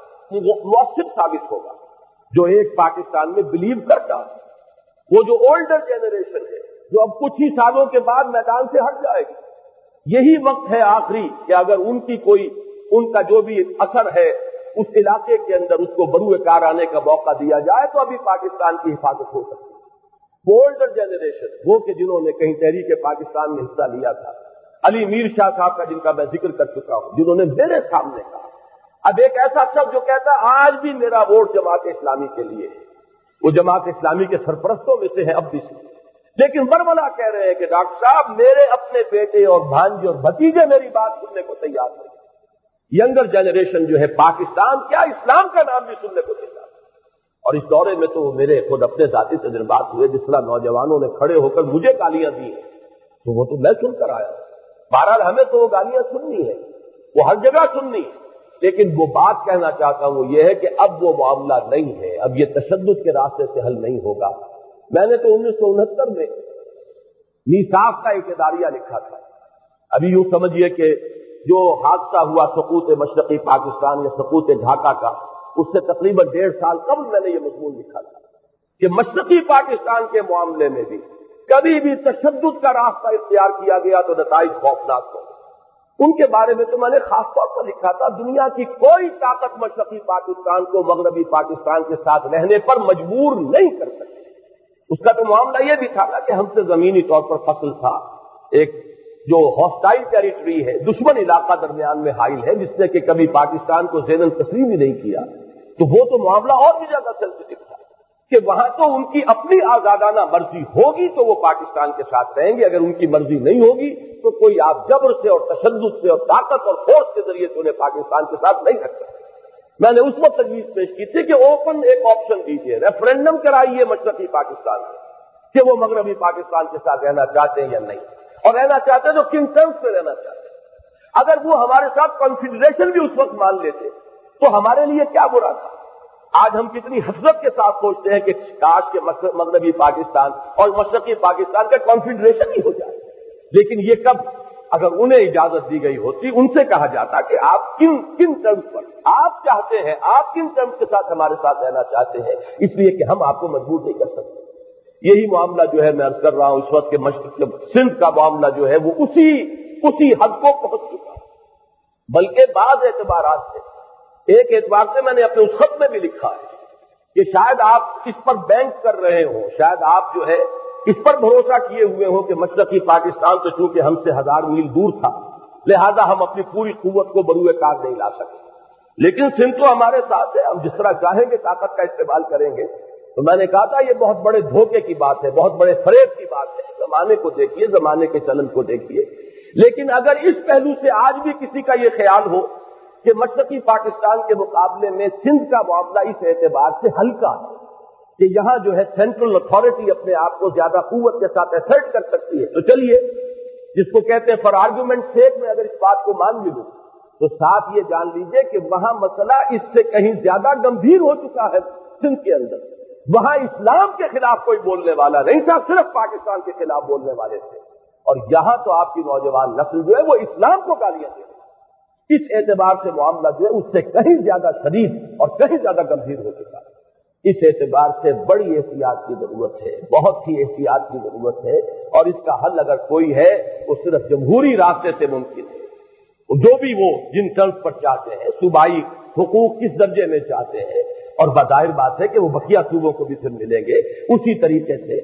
مؤثر ثابت ہوگا، جو ایک پاکستان میں بلیو کرتا ہے، وہ جو اولڈر جنریشن ہے جو اب کچھ ہی سالوں کے بعد میدان سے ہٹ جائے گی، یہی وقت ہے آخری کہ اگر ان کی کوئی ان کا جو بھی اثر ہے اس علاقے کے اندر اس کو بروئے کار آنے کا موقع دیا جائے تو ابھی پاکستان کی حفاظت ہو سکتی ہے۔ وہ اولڈر جنریشن، وہ کہ جنہوں نے کہیں تحریک پاکستان میں حصہ لیا تھا، علی میر شاہ صاحب کا جن کا میں ذکر کر چکا ہوں، جنہوں نے میرے سامنے کہا، اب ایک ایسا شخص جو کہتا ہے آج بھی میرا ووٹ جماعت اسلامی کے لیے ہے، وہ جماعت اسلامی کے سرپرستوں میں سے ہے اب بھی سے، لیکن برملا کہہ رہے ہیں کہ ڈاکٹر صاحب میرے اپنے بیٹے اور بھانجے اور بھتیجے میری بات سننے کو تیار نہیں، ینگر جنریشن جو ہے پاکستان کیا اسلام کا نام بھی سننے کو تیار ہے۔ اور اس دورے میں تو میرے خود اپنے ذاتی تجربات ہوئے، جس طرح نوجوانوں نے کھڑے ہو کر مجھے گالیاں دی ہیں تو وہ تو میں سن کر آیا، بہرحال ہمیں تو وہ گالیاں سننی ہے، وہ ہر جگہ سننی ہے، لیکن وہ بات کہنا چاہتا ہوں وہ یہ ہے کہ اب وہ معاملہ نہیں ہے، اب یہ تشدد کے راستے سے حل نہیں ہوگا۔ میں نے تو انیس سو انہتر میں میثاق کا ایک اداریہ لکھا تھا، ابھی یوں سمجھیے کہ جو حادثہ ہوا سقوط مشرقی پاکستان یا سقوط ڈھاکہ کا، اس سے تقریباً ڈیڑھ سال قبل میں نے یہ مضمون لکھا تھا کہ مشرقی پاکستان کے معاملے میں بھی کبھی بھی تشدد کا راستہ اختیار کیا گیا تو نتائج خوفناک ہوں۔ ان کے بارے میں تو میں نے خاص طور پر لکھا تھا دنیا کی کوئی طاقت مشرقی پاکستان کو مغربی پاکستان کے ساتھ رہنے پر مجبور نہیں کر سکتی۔ اس کا تو معاملہ یہ بھی تھا کہ ہم سے زمینی طور پر فصل تھا، ایک جو ہاسٹائل ٹیریٹری ہے، دشمن علاقہ درمیان میں حائل ہے، جس نے کہ کبھی پاکستان کو ذیلاً تسلیم ہی نہیں کیا، تو وہ تو معاملہ اور بھی زیادہ سینسٹیو تھا کہ وہاں تو ان کی اپنی آزادانہ مرضی ہوگی تو وہ پاکستان کے ساتھ رہیں گے، اگر ان کی مرضی نہیں ہوگی تو کوئی آپ جبر سے اور تشدد سے اور طاقت اور فورس کے ذریعے سے انہیں پاکستان کے ساتھ نہیں رکھ سکتے۔ میں نے اس وقت تجویز پیش کی تھی کہ اوپن ایک آپشن دیجیے، ریفرینڈم کرائیے مشرقی پاکستان میں کہ وہ مغربی پاکستان کے ساتھ رہنا چاہتے ہیں یا نہیں، اور رہنا چاہتے ہیں تو کن ٹرمز میں رہنا چاہتے ہیں۔ اگر وہ ہمارے ساتھ کنفیڈریشن بھی اس وقت مان لیتے تو ہمارے لیے کیا برا تھا، آج ہم کتنی حسرت کے ساتھ سوچتے ہیں کہ کاش کے مغربی پاکستان اور مشرقی پاکستان کا کانفیڈریشن ہی ہو جائے، لیکن یہ کب، اگر انہیں اجازت دی گئی ہوتی، ان سے کہا جاتا کہ آپ کن کن ٹرمز پر آپ چاہتے ہیں، آپ کن ٹرمز کے ساتھ ہمارے ساتھ رہنا چاہتے ہیں، اس لیے کہ ہم آپ کو مجبور نہیں کر سکتے۔ یہی معاملہ جو ہے میں عرض کر رہا ہوں، اس وقت کے مشرق سندھ کا معاملہ جو ہے وہ اسی اسی حد کو پہنچ چکا ہے، بلکہ بعض اعتبارات سے، ایک اعتبار سے میں نے اپنے اس خط میں بھی لکھا ہے کہ شاید آپ اس پر بینک کر رہے ہوں، شاید آپ جو ہے اس پر بھروسہ کیے ہوئے ہوں کہ مشرقی پاکستان تو چونکہ ہم سے ہزار میل دور تھا، لہذا ہم اپنی پوری قوت کو بروئے کار نہیں لا سکے، لیکن سندھ تو ہمارے ساتھ ہے، ہم جس طرح چاہیں گے طاقت کا استعمال کریں گے۔ تو میں نے کہا تھا یہ بہت بڑے دھوکے کی بات ہے، بہت بڑے فریب کی بات ہے، زمانے کو دیکھیے، زمانے کے چلن کو دیکھیے۔ لیکن اگر اس پہلو سے آج بھی کسی کا یہ خیال ہو کہ مشرقی پاکستان کے مقابلے میں سندھ کا معاملہ اس اعتبار سے ہلکا ہے کہ یہاں جو ہے سینٹرل اتھارٹی اپنے آپ کو زیادہ قوت کے ساتھ ایسرٹ کر سکتی ہے، تو چلیے، جس کو کہتے ہیں فار آرگومنٹ سیک میں اگر اس بات کو مان بھی لوں تو ساتھ یہ جان لیجئے کہ وہاں مسئلہ اس سے کہیں زیادہ گمبھیر ہو چکا ہے۔ سندھ کے اندر وہاں اسلام کے خلاف کوئی بولنے والا نہیں تھا، صرف پاکستان کے خلاف بولنے والے تھے، اور یہاں تو آپ کی نوجوان نسل جو ہے وہ اسلام کو گالیاں دے رہی ہے۔ اس اعتبار سے معاملہ جو ہے اس سے کہیں زیادہ شدید اور کہیں زیادہ گمبھیر ہو چکا ہے۔ اس اعتبار سے بڑی احتیاط کی ضرورت ہے، بہت ہی احتیاط کی ضرورت ہے، اور اس کا حل اگر کوئی ہے وہ صرف جمہوری راستے سے ممکن ہے۔ جو بھی وہ جن ٹرمز پر چاہتے ہیں، صوبائی حقوق کس درجے میں چاہتے ہیں، اور بظاہر بات ہے کہ وہ بقیہ صوبوں کو بھی پھر ملیں گے، اسی طریقے سے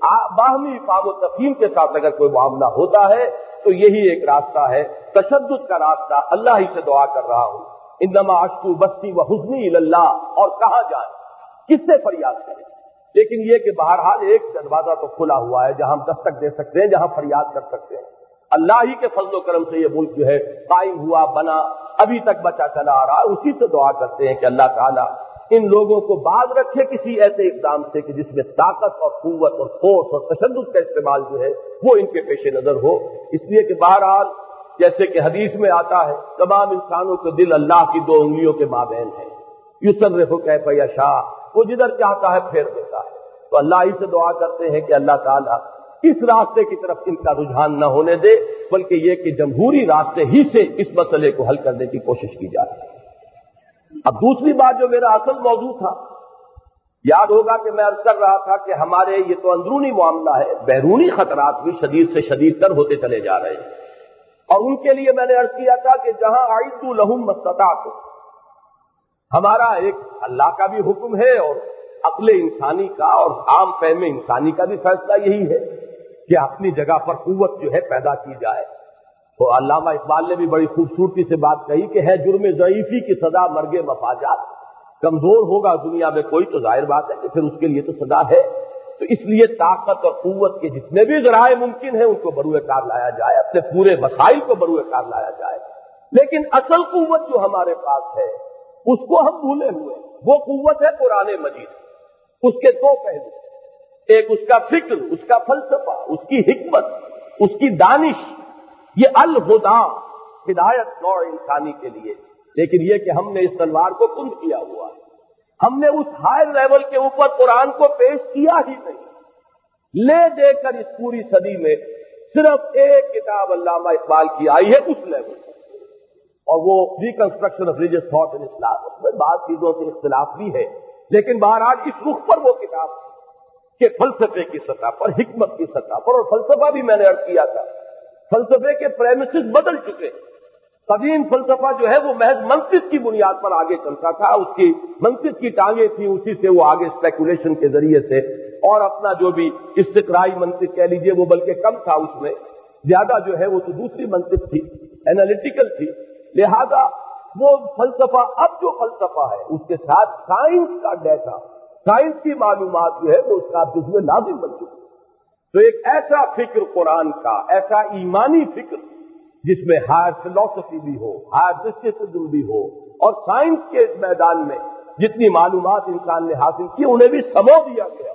باہمی افہام و تفہیم کے ساتھ اگر کوئی معاملہ ہوتا ہے تو یہی ایک راستہ ہے، تشدد کا راستہ۔ اللہ ہی سے دعا کر رہا ہوں، انما اشکو بثی و حزنی الی اللہ، اور کہاں جائیں، کس سے فریاد کریں؟ لیکن یہ کہ بہرحال ایک دروازہ تو کھلا ہوا ہے جہاں ہم دستک دے سکتے ہیں، جہاں فریاد کر سکتے ہیں۔ اللہ ہی کے فضل و کرم سے یہ ملک جو ہے قائم ہوا، بنا، ابھی تک بچا چلا آ رہا ہے، اسی سے دعا کرتے ہیں کہ اللہ تعالیٰ ان لوگوں کو باز رکھے کسی ایسے اقدام سے کہ جس میں طاقت اور قوت اور فورس اور تشدد کا استعمال جو ہے وہ ان کے پیش نظر ہو۔ اس لیے کہ بہرحال جیسے کہ حدیث میں آتا ہے، تمام انسانوں کے دل اللہ کی دو انگلیوں کے مابین ہیں، یصرف کیف یشاء، وہ جدھر چاہتا ہے پھیر دیتا ہے۔ تو اللہ ہی سے دعا کرتے ہیں کہ اللہ تعالیٰ اس راستے کی طرف ان کا رجحان نہ ہونے دے، بلکہ یہ کہ جمہوری راستے ہی سے اس مسئلے کو حل کرنے کی کوشش کی جائے۔ اب دوسری بات جو میرا اصل موضوع تھا، یاد ہوگا کہ میں عرض کر رہا تھا کہ ہمارے یہ تو اندرونی معاملہ ہے، بیرونی خطرات بھی شدید سے شدید تر ہوتے چلے جا رہے ہیں، اور ان کے لیے میں نے عرض کیا تھا کہ جہاں اعدوا لہم ما استطعتم، ہمارا ایک اللہ کا بھی حکم ہے اور عقل انسانی کا اور عام فہم انسانی کا بھی فیصلہ یہی ہے کہ اپنی جگہ پر قوت جو ہے پیدا کی جائے۔ تو علامہ اقبال نے بھی بڑی خوبصورتی سے بات کہی کہ ہے جرم ضعیفی کی سزا مرگ مفاجات، کمزور ہوگا دنیا میں کوئی تو ظاہر بات ہے کہ پھر اس کے لیے تو سزا ہے۔ تو اس لیے طاقت اور قوت کے جتنے بھی ذرائع ممکن ہیں ان کو بروئے کار لایا جائے، اپنے پورے وسائل کو بروئے کار لایا جائے، لیکن اصل قوت جو ہمارے پاس ہے اس کو ہم بھولے ہوئے، وہ قوت ہے قرآن مجید۔ اس کے دو پہلو، ایک اس کا فکر، اس کا فلسفہ، اس کی حکمت، اس کی دانش، یہ الہدا، ہدایت نوع انسانی کے لیے، لیکن یہ کہ ہم نے اس تلوار کو کند کیا ہوا ہے، ہم نے اس ہائی لیول کے اوپر قرآن کو پیش کیا ہی نہیں، لے دے کر اس پوری صدی میں صرف ایک کتاب علامہ اقبال کی آئی ہے اس لیول پر، اور وہ reconstruction of religious thought in Islam, اس میں بعض چیزوں سے اختلاف بھی ہے، لیکن بہرحال اس رخ پر وہ کتاب کہ فلسفے کی سطح پر، حکمت کی سطح پر، اور فلسفہ بھی میں نے عرض کیا تھا، فلسفے کے پریمیسز بدل چکے۔ قدیم فلسفہ جو ہے وہ محض منطق کی بنیاد پر آگے چلتا تھا، اس کی منطق کی ٹانگیں تھیں، اسی سے وہ آگے اسپیکولیشن کے ذریعے سے، اور اپنا جو بھی استقرائی منطق کہہ لیجئے وہ بلکہ کم تھا، اس میں زیادہ جو ہے وہ تو دوسری منطق تھی، اینالیٹیکل تھی، لہذا وہ فلسفہ، اب جو فلسفہ ہے اس کے ساتھ سائنس کا ڈیٹا، سائنس کی معلومات جو ہے وہ اس کا جزو لازم بن چکی۔ تو ایک ایسا فکر قرآن کا، ایسا ایمانی فکر جس میں ہائر فلسفی بھی ہو، ہائر مسٹیسزم بھی ہو، اور سائنس کے میدان میں جتنی معلومات انسان نے حاصل کی انہیں بھی سمو دیا گیا۔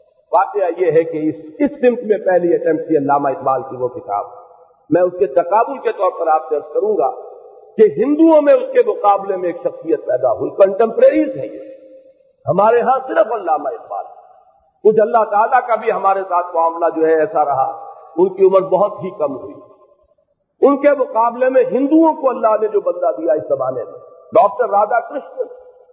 واقعہ یہ ہے کہ اس اس سمت میں پہلی اٹیمپٹ کی علامہ اقبال کی وہ کتاب، میں اس کے تقابل کے طور پر آپ سے عرض کروں گا کہ ہندوؤں میں اس کے مقابلے میں ایک شخصیت پیدا ہوئی، کنٹمپریریز ہے یہ، ہمارے ہاں صرف علامہ اقبال، کچھ اللہ تعالیٰ کا بھی ہمارے ساتھ معاملہ جو ہے ایسا رہا، ان کی عمر بہت ہی کم ہوئی، ان کے مقابلے میں ہندوؤں کو اللہ نے جو بندہ دیا اس زمانے میں، doctor Radhakrishnan,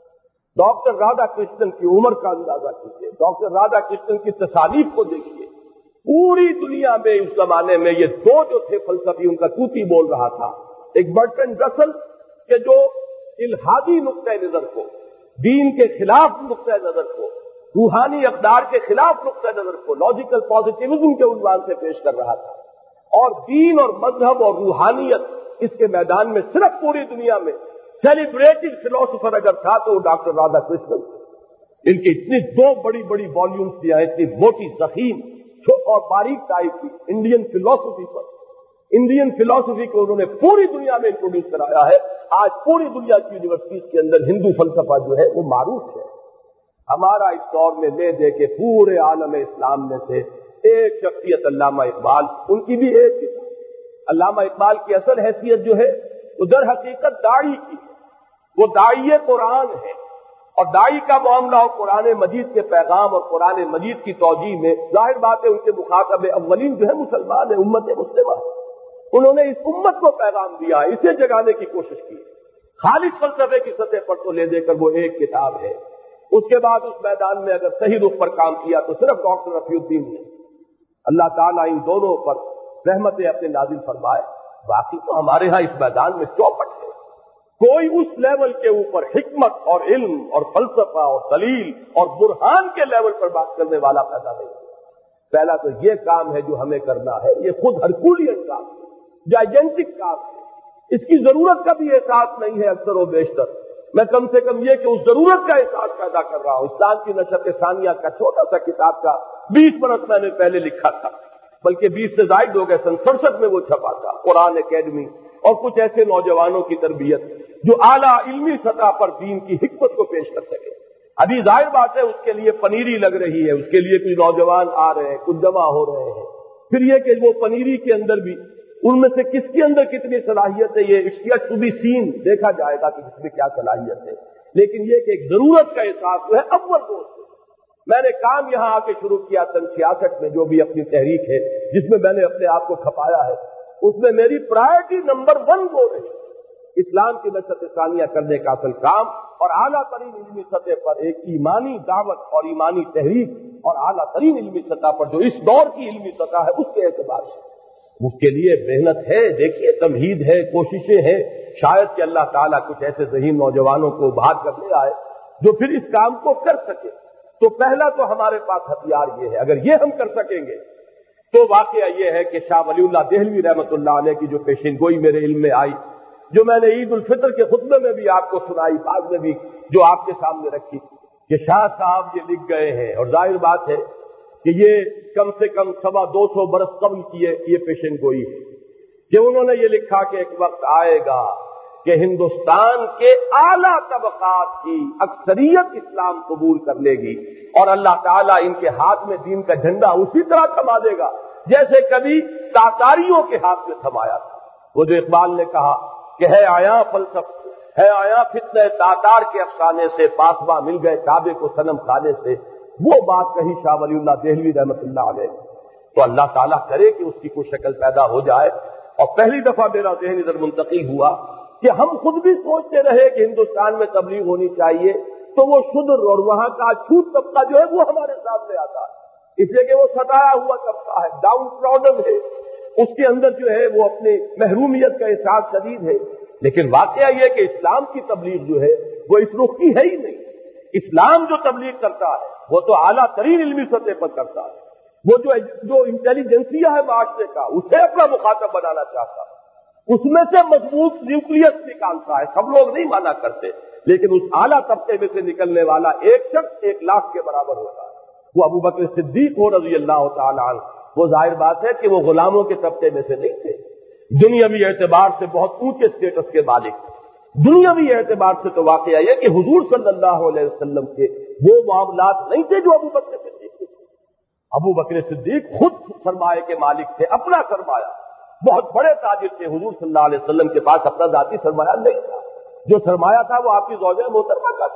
doctor Radhakrishnan کی عمر کا اندازہ کیجیے، ڈاکٹر رادھا کرشنن کی تصانیف کو دیکھیے، پوری دنیا میں اس زمانے میں یہ دو جو تھے فلسفی، ان کا توتی بول رہا تھا، ایک برٹرنڈ رسل کہ جو الہادی نقطۂ نظر کو، دین کے خلاف نقطۂ نظر کو، روحانی اقدار کے خلاف نقطۂ نظر کو لاجیکل پازیٹیوزم کے عنوان سے پیش کر رہا تھا، اور دین اور مذہب اور روحانیت اس کے میدان میں صرف پوری دنیا میں سیلیبریٹڈ فلاسفر اگر تھا تو وہ ڈاکٹر رادھا کرشنن تھے۔ ان کی اتنی دو بڑی بڑی والیومز کیا ہے، اتنی موٹی ضخیم اور باریک ٹائپ کی انڈین فلاسفی پر، انڈین فلاسفی کو انہوں نے پوری دنیا میں انٹروڈیوس کرایا ہے۔ آج پوری دنیا کی یونیورسٹیز کے اندر ہندو فلسفہ جو ہے وہ معروف ہے۔ ہمارا اس دور میں لے دے کے پورے عالم اسلام میں سے ایک شخصیت علامہ اقبال، ان کی بھی ایک کتاب، علامہ اقبال کی اصل حیثیت جو ہے وہ در حقیقت داعی کی ہے، وہ داعی قرآن ہے، اور داعی کا معاملہ اور قرآن مجید کے پیغام اور قرآن مجید کی توجیہ میں ظاہر بات ہے ان کے مخاطب اولین جو ہے مسلمان ہے، امت مسلمہ ہے، انہوں نے اس امت کو پیغام دیا ہے، اسے جگانے کی کوشش کی ہے۔ خالص فلسفے کی سطح پر تو لے دے کر وہ ایک کتاب ہے، اس کے بعد اس میدان میں اگر صحیح رخ پر کام کیا تو صرف ڈاکٹر رفیع الدین نے۔ اللہ تعالیٰ ان دونوں پر رحمتیں اپنے نازل فرمائے۔ باقی تو ہمارے ہاں اس میدان میں چوپٹ ہے، کوئی اس لیول کے اوپر حکمت اور علم اور فلسفہ اور دلیل اور برہان کے لیول پر بات کرنے والا پیدا نہیں ہے۔ پہلا تو یہ کام ہے جو ہمیں کرنا ہے، یہ خود ہرکولین کام ہے، جائجنٹک کام ہے، اس کی ضرورت کا بھی احساس نہیں ہے اکثر و بیشتر۔ میں کم سے کم یہ کہ اس ضرورت کا احساس پیدا کر رہا ہوں۔ اسلام کی نشر ثانیہ کا چھوٹا سا کتاب کا بیس برس میں نے پہلے لکھا تھا، بلکہ بیس سے زائد ہو گئے، سن سڑسٹھ میں وہ چھپا تھا، قرآن اکیڈمی اور کچھ ایسے نوجوانوں کی تربیت جو اعلیٰ علمی سطح پر دین کی حکمت کو پیش کر سکے۔ ابھی ظاہر بات ہے اس کے لیے پنیری لگ رہی ہے، اس کے لیے کچھ نوجوان آ رہے ہیں، کچھ جمع ہو رہے ہیں، پھر یہ کہ وہ پنیری کے اندر بھی ان میں سے کس کے اندر کتنی صلاحیت ہے یہ اٹس ٹو بی سین، دیکھا جائے گا کہ کس میں کیا صلاحیت ہے، لیکن یہ کہ ایک ضرورت کا احساس جو ہے اول دوست ہے۔ میں نے کام یہاں آ کے شروع کیا سن چھیاسٹھ میں، جو بھی اپنی تحریک ہے جس میں میں نے اپنے آپ کو کھپایا ہے، اس میں میری پرائرٹی نمبر ون وہ رہی اسلام کی نشر ثانیہ کرنے کا اصل کام، اور اعلیٰ ترین علمی سطح پر ایک ایمانی دعوت اور ایمانی تحریک، اور اعلیٰ ترین علمی سطح پر جو اس دور کی علمی سطح ہے اس کے اعتبار سے اس کے لیے محنت ہے۔ دیکھیے تمہید ہے، کوششیں ہیں، شاید کہ اللہ تعالیٰ کچھ ایسے ذہین نوجوانوں کو ابھار کر لے آئے جو پھر اس کام کو کر سکے۔ تو پہلا تو ہمارے پاس ہتھیار یہ ہے، اگر یہ ہم کر سکیں گے تو واقعہ یہ ہے کہ شاہ ولی اللہ دہلوی رحمۃ اللہ علیہ کی جو پیشین گوئی میرے علم میں آئی، جو میں نے عید الفطر کے خطبے میں بھی آپ کو سنائی، بعد میں بھی جو آپ کے سامنے رکھی، کہ شاہ صاحب یہ لکھ گئے ہیں، اور ظاہر بات ہے کہ یہ کم سے کم سوا دو سو برس قبل کی یہ پیشین گوئی ہے، کہ انہوں نے یہ لکھا کہ ایک وقت آئے گا کہ ہندوستان کے اعلیٰ طبقات کی اکثریت اسلام قبول کر لے گی، اور اللہ تعالیٰ ان کے ہاتھ میں دین کا جھنڈا اسی طرح تھما دے گا جیسے کبھی تاتاریوں کے ہاتھ میں تھمایا تھا۔ وہ جو اقبال نے کہا کہ ہے آیا فلسفہ، ہے آیا فتنہ تاتار کے افسانے سے، پاسباں مل گئے کعبے کو صنم خانے سے، وہ بات کہی شاہ ولی اللہ دہلوی رحمۃ اللہ علیہ۔ تو اللہ تعالیٰ کرے کہ اس کی کوئی شکل پیدا ہو جائے۔ اور پہلی دفعہ میرا ذہن ادھر منتقل ہوا کہ ہم خود بھی سوچتے رہے کہ ہندوستان میں تبلیغ ہونی چاہیے، تو وہ شودر اور وہاں کا چھوٹ طبقہ جو ہے وہ ہمارے سامنے آتا ہے، اس لیے کہ وہ ستایا ہوا طبقہ ہے، ڈاؤن ٹراڈن ہے، اس کے اندر جو ہے وہ اپنی محرومیت کا احساس شدید ہے۔ لیکن واقعہ یہ کہ اسلام کی تبلیغ جو ہے وہ اس رخ کی ہے ہی نہیں۔ اسلام جو تبلیغ کرتا ہے وہ تو اعلیٰ ترین علمی سطح پر کرتا ہے، وہ جو جو انٹیلیجنسیا ہے معاشرے کا اسے اپنا مخاطب بنانا چاہتا ہے، اس میں سے مضبوط نیوکلیس نکالتا ہے۔ سب لوگ نہیں مانا کرتے، لیکن اس اعلیٰ طبقے میں سے نکلنے والا ایک شخص ایک لاکھ کے برابر ہوتا ہے۔ وہ ابو بکر صدیق ہو رضی اللہ تعالیٰ عنہ، وہ ظاہر بات ہے کہ وہ غلاموں کے طبقے میں سے نہیں تھے، دنیاوی اعتبار سے بہت اونچے اسٹیٹس کے مالک۔ دنیاوی اعتبار سے تو واقعہ یہ کہ حضور صلی اللہ علیہ وسلم کے وہ معاملات نہیں تھے جو ابو بکر صدیق تھے۔ ابو بکر صدیق خود سرمایہ کے مالک تھے، اپنا سرمایہ، بہت بڑے تاجر تھے۔ حضور صلی اللہ علیہ وسلم کے پاس اپنا ذاتی سرمایہ نہیں تھا، جو سرمایہ تھا وہ آپ کی زوجہ محترمہ کا تھا۔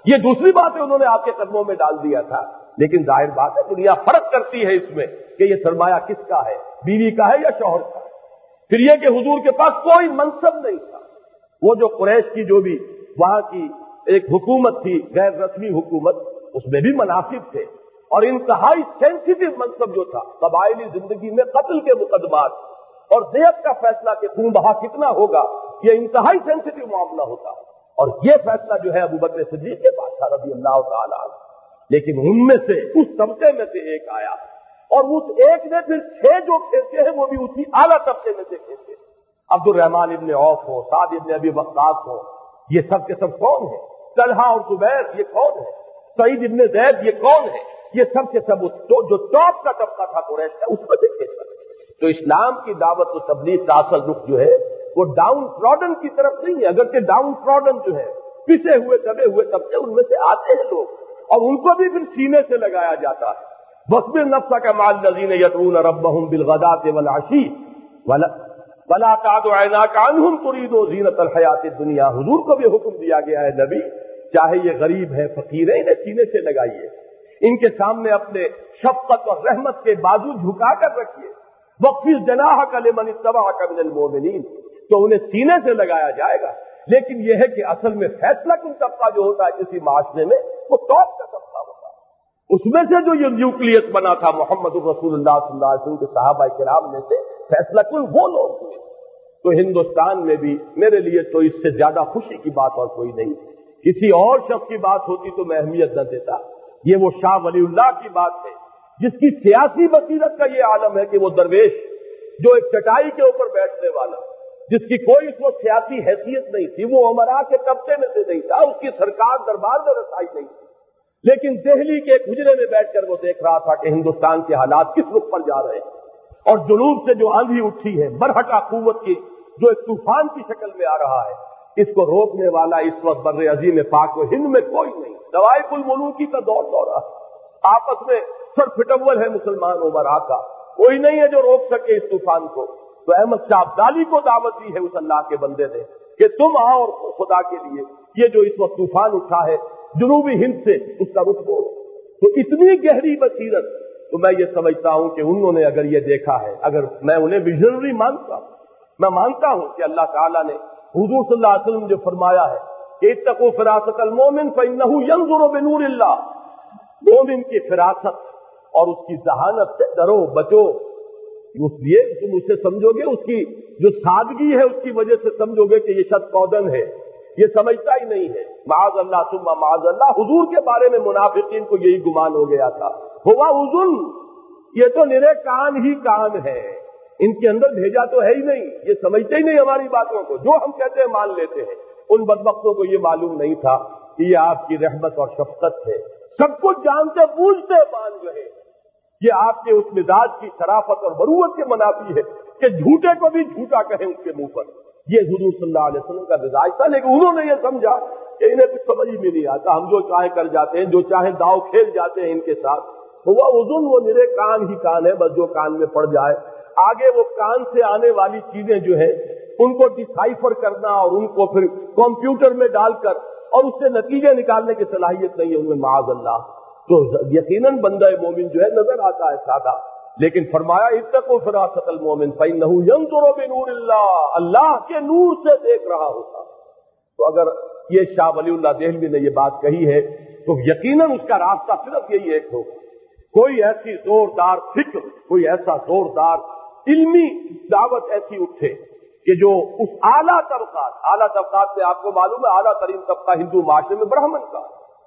یہ دوسری بات ہے انہوں نے آپ کے قدموں میں ڈال دیا تھا، لیکن ظاہر بات ہے دنیا فرق کرتی ہے اس میں کہ یہ سرمایہ کس کا ہے، بیوی کا ہے یا شوہر کا ہے۔ پھر یہ کہ حضور کے پاس کوئی منصب نہیں تھا، وہ جو قریش کی جو بھی وہاں کی ایک حکومت تھی، غیر رسمی حکومت، اس میں بھی مناصب تھے، اور انتہائی سینسیٹیو منصب جو تھا، قبائلی زندگی میں قتل کے مقدمات اور دیت کا فیصلہ کہ خون بہا کتنا ہوگا، یہ انتہائی سینسیٹیو معاملہ ہوتا ہے، اور یہ فیصلہ جو ہے ابو بکر صدیق کے پاس تھا رضی اللہ تعالیٰ عنہ۔ لیکن ان میں سے اس طبقے میں سے ایک آیا، اور اس ایک نے پھر چھ جو کھینچے ہیں وہ بھی اسی اعلیٰ طبقے میں سے کھینچے۔ عبد الرحمن ابن عوف ہو، سعد ابن ابی وقاص ہو، یہ سب کے سب کون ہیں؟ طلحہ اور زبیر یہ کون ہے؟ سعید ابن زید یہ کون ہے؟ یہ سب کے سب جو ٹاپ کا طبقہ تھا قریش کا، اس میں سے کھینچا۔ تو اسلام کی دعوت و تبلیغ کا اصل رخ جو ہے وہ ڈاؤن ٹراڈن کی طرف نہیں ہے، اگرچہ ڈاؤن ٹراڈن جو ہے پسے ہوئے دبے ہوئے طبقے ان میں سے آتے ہیں لوگ، اور ان کو بھی پھر سینے سے لگایا جاتا ہے۔ وَاصْبِرْ نَفْسَكَ مَعَ الَّذِينَ يَدْعُونَ رَبَّهُمْ بِالْغَدَاةِ وَالْعَشِيِّ وَلَا تَعْدُ عَيْنَاكَ عَنْهُمْ تُرِيدُ زِينَةَ الْحَيَاةِ الدُّنْيَا۔ حضور کو بھی حکم دیا گیا ہے نبی، چاہے یہ غریب ہے، فقیر ہے، انہیں سینے سے لگائیے، ان کے سامنے اپنے شفقت اور رحمت کے بازو جھکا کر رکھیے۔ وَاخْفِضْ جَنَاحَكَ لِمَنِ اتَّبَعَكَ مِنَ الْمُؤْمِنِينَ، تو انہیں سینے سے لگایا جائے گا۔ لیکن یہ ہے کہ اصل میں فیصلہ کن طبقہ جو ہوتا ہے کسی معاشرے میں، وہ ٹاپ کا طبقہ ہوتا ہے۔ اس میں سے جو یہ نیوکلیس بنا تھا محمد رسول اللہ صلی اللہ علیہ وسلم کے صحابہ کرام میں سے فیصلہ کن وہ لوگ ہوئے۔ تو ہندوستان میں بھی میرے لیے تو اس سے زیادہ خوشی کی بات اور کوئی نہیں، کسی اور شخص کی بات ہوتی تو میں اہمیت نہ دیتا۔ یہ وہ شاہ ولی اللہ کی بات ہے جس کی سیاسی بصیرت کا یہ عالم ہے کہ وہ درویش جو ایک چٹائی کے اوپر بیٹھنے والا، جس کی کوئی اس وقت سیاسی حیثیت نہیں تھی، وہ امراء کے طبقے میں سے نہیں تھا، اس کی سرکار دربار میں رسائی نہیں تھی، لیکن دہلی کے ایک حجرے میں بیٹھ کر وہ دیکھ رہا تھا کہ ہندوستان کے حالات کس رخ پر جا رہے ہیں، اور جنوب سے جو آندھی اٹھی ہے برہٹا قوت کی، جو ایک طوفان کی شکل میں آ رہا ہے، اس کو روکنے والا اس وقت بر عظیم پاک و ہند میں کوئی نہیں۔ دوائف الملوکی کا دور دورہ آپس میں سر پھٹول ہے مسلمان امراء کا، کوئی نہیں ہے جو روک سکے اس طوفان کو۔ تو احمد شاہ ابدالی کو دعوت دی ہے اس اللہ کے بندے نے کہ تم آؤ اور خدا کے لیے یہ جو اس وقت طوفان اٹھا ہے جنوبی ہند سے اس کا رخ موڑو۔ تو اتنی گہری بصیرت، تو میں یہ سمجھتا ہوں کہ انہوں نے اگر یہ دیکھا ہے، اگر میں انہیں ویژنری مانتا ہوں، میں مانتا ہوں کہ اللہ تعالیٰ نے حضور صلی اللہ علیہ وسلم جو فرمایا ہے کہ اتقوا فراست المومن فإنه ينظر بنور اللہ، مومن کی فراست اور اس کی ذہانت سے ڈرو بچو، اس لیے تم اسے سمجھو گے، اس کی جو سادگی ہے اس کی وجہ سے سمجھو گے کہ یہ شد قودن ہے، یہ سمجھتا ہی نہیں ہے۔ معاذ اللہ ثم معاذ اللہ، حضور کے بارے میں منافقین کو یہی گمان ہو گیا تھا، ہوا اذن، یہ تو نرے کان ہی کان ہے، ان کے اندر بھیجا تو ہے ہی نہیں، یہ سمجھتے ہی نہیں ہماری باتوں کو، جو ہم کہتے ہیں مان لیتے ہیں۔ ان بدبختوں کو یہ معلوم نہیں تھا کہ یہ آپ کی رحمت اور شفقت ہے، سب کچھ جانتے بوجھتے مان رہے ہیں، یہ آپ کے اس مزاج کی شرافت اور مروت کے منافی ہے کہ جھوٹے کو بھی جھوٹا کہیں اس کے منہ پر۔ یہ حضور صلی اللہ علیہ وسلم کا مزاج تھا، لیکن انہوں نے یہ سمجھا کہ انہیں کچھ سمجھ میں نہیں آتا، ہم جو چاہیں کر جاتے ہیں، جو چاہیں داؤ کھیل جاتے ہیں ان کے ساتھ۔ ہوا اذن، وہ میرے کان ہی کان ہے، بس جو کان میں پڑ جائے، آگے وہ کان سے آنے والی چیزیں جو ہیں ان کو ڈسائفر کرنا اور ان کو پھر کمپیوٹر میں ڈال کر اور اس سے نتیجے نکالنے کی صلاحیت نہیں ہے ان میں، معاذ اللہ۔ تو یقیناً بندہ مومن جو ہے نظر آتا ہے سادہ، لیکن فرمایا اتقوا فراست المومن فإنه ينظر بنور اللہ، اللہ کے نور سے دیکھ رہا ہوتا۔ تو اگر یہ شاہ ولی اللہ دہلوی نے یہ بات کہی ہے تو یقیناً اس کا راستہ صرف یہی ایک ہو، کوئی ایسی زوردار فکر، کوئی ایسا زوردار علمی دعوت ایسی اٹھے کہ جو اس اعلیٰ طبقات، اعلیٰ طبقات سے آپ کو معلوم ہے اعلیٰ ترین طبقہ ہندو معاشرے میں برہمن کا،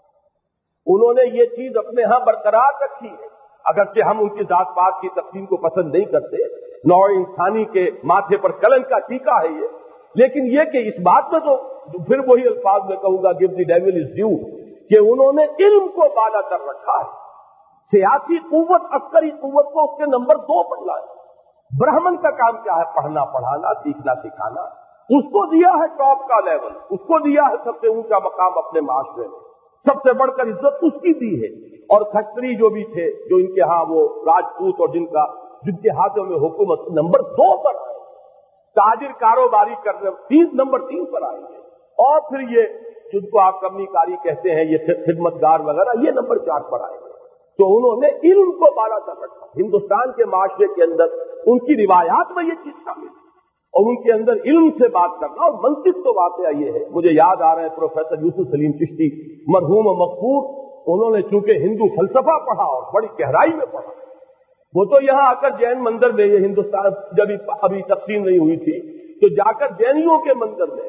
انہوں نے یہ چیز اپنے ہاں برقرار رکھی ہے، اگرچہ ہم ان کی ذات پات کی تقسیم کو پسند نہیں کرتے، نوع انسانی کے ماتھے پر کلنک کا ٹیکا ہے یہ، لیکن یہ کہ اس بات میں تو پھر وہی الفاظ میں کہوں گا give the devil his due، کہ انہوں نے علم کو بالا کر رکھا ہے، سیاسی قوت، عسکری قوت کو اس کے نمبر دو پر لائے۔ برہمن کا کام کیا ہے؟ پڑھنا پڑھانا، سیکھنا سکھانا، اس کو دیا ہے ٹاپ کا لیول، اس کو دیا ہے سب سے اونچا مقام اپنے معاشرے میں، سب سے بڑھ کر عزت اس کی دی ہے۔ اور کھتری جو بھی تھے، جو ان کے ہاں وہ راجپوت اور جن کا جن کے ہاتھوں میں حکومت، نمبر دو پر آئے، تاجر کاروباری کرنے تین نمبر تین پر آئے گے، اور پھر یہ جن کو آپ کمی کاری کہتے ہیں، یہ خدمتگار وغیرہ، یہ نمبر چار پر آئے. تو انہوں نے علم کو بالا تر رکھا. ہندوستان کے معاشرے کے اندر ان کی روایات میں یہ چیز شامل ہے، اور ان کے اندر علم سے بات کرنا. اور منطق تو واقعہ یہ ہے، مجھے یاد آ رہے ہیں پروفیسر یوسف سلیم چشتی مرحوم و مغفور، انہوں نے چونکہ ہندو فلسفہ پڑھا اور بڑی گہرائی میں پڑھا، وہ تو یہاں آ کر جین مندر میں، یہ ہندوستان جب ابھی تقسیم نہیں ہوئی تھی تو جا کر جینیوں کے مندر میں،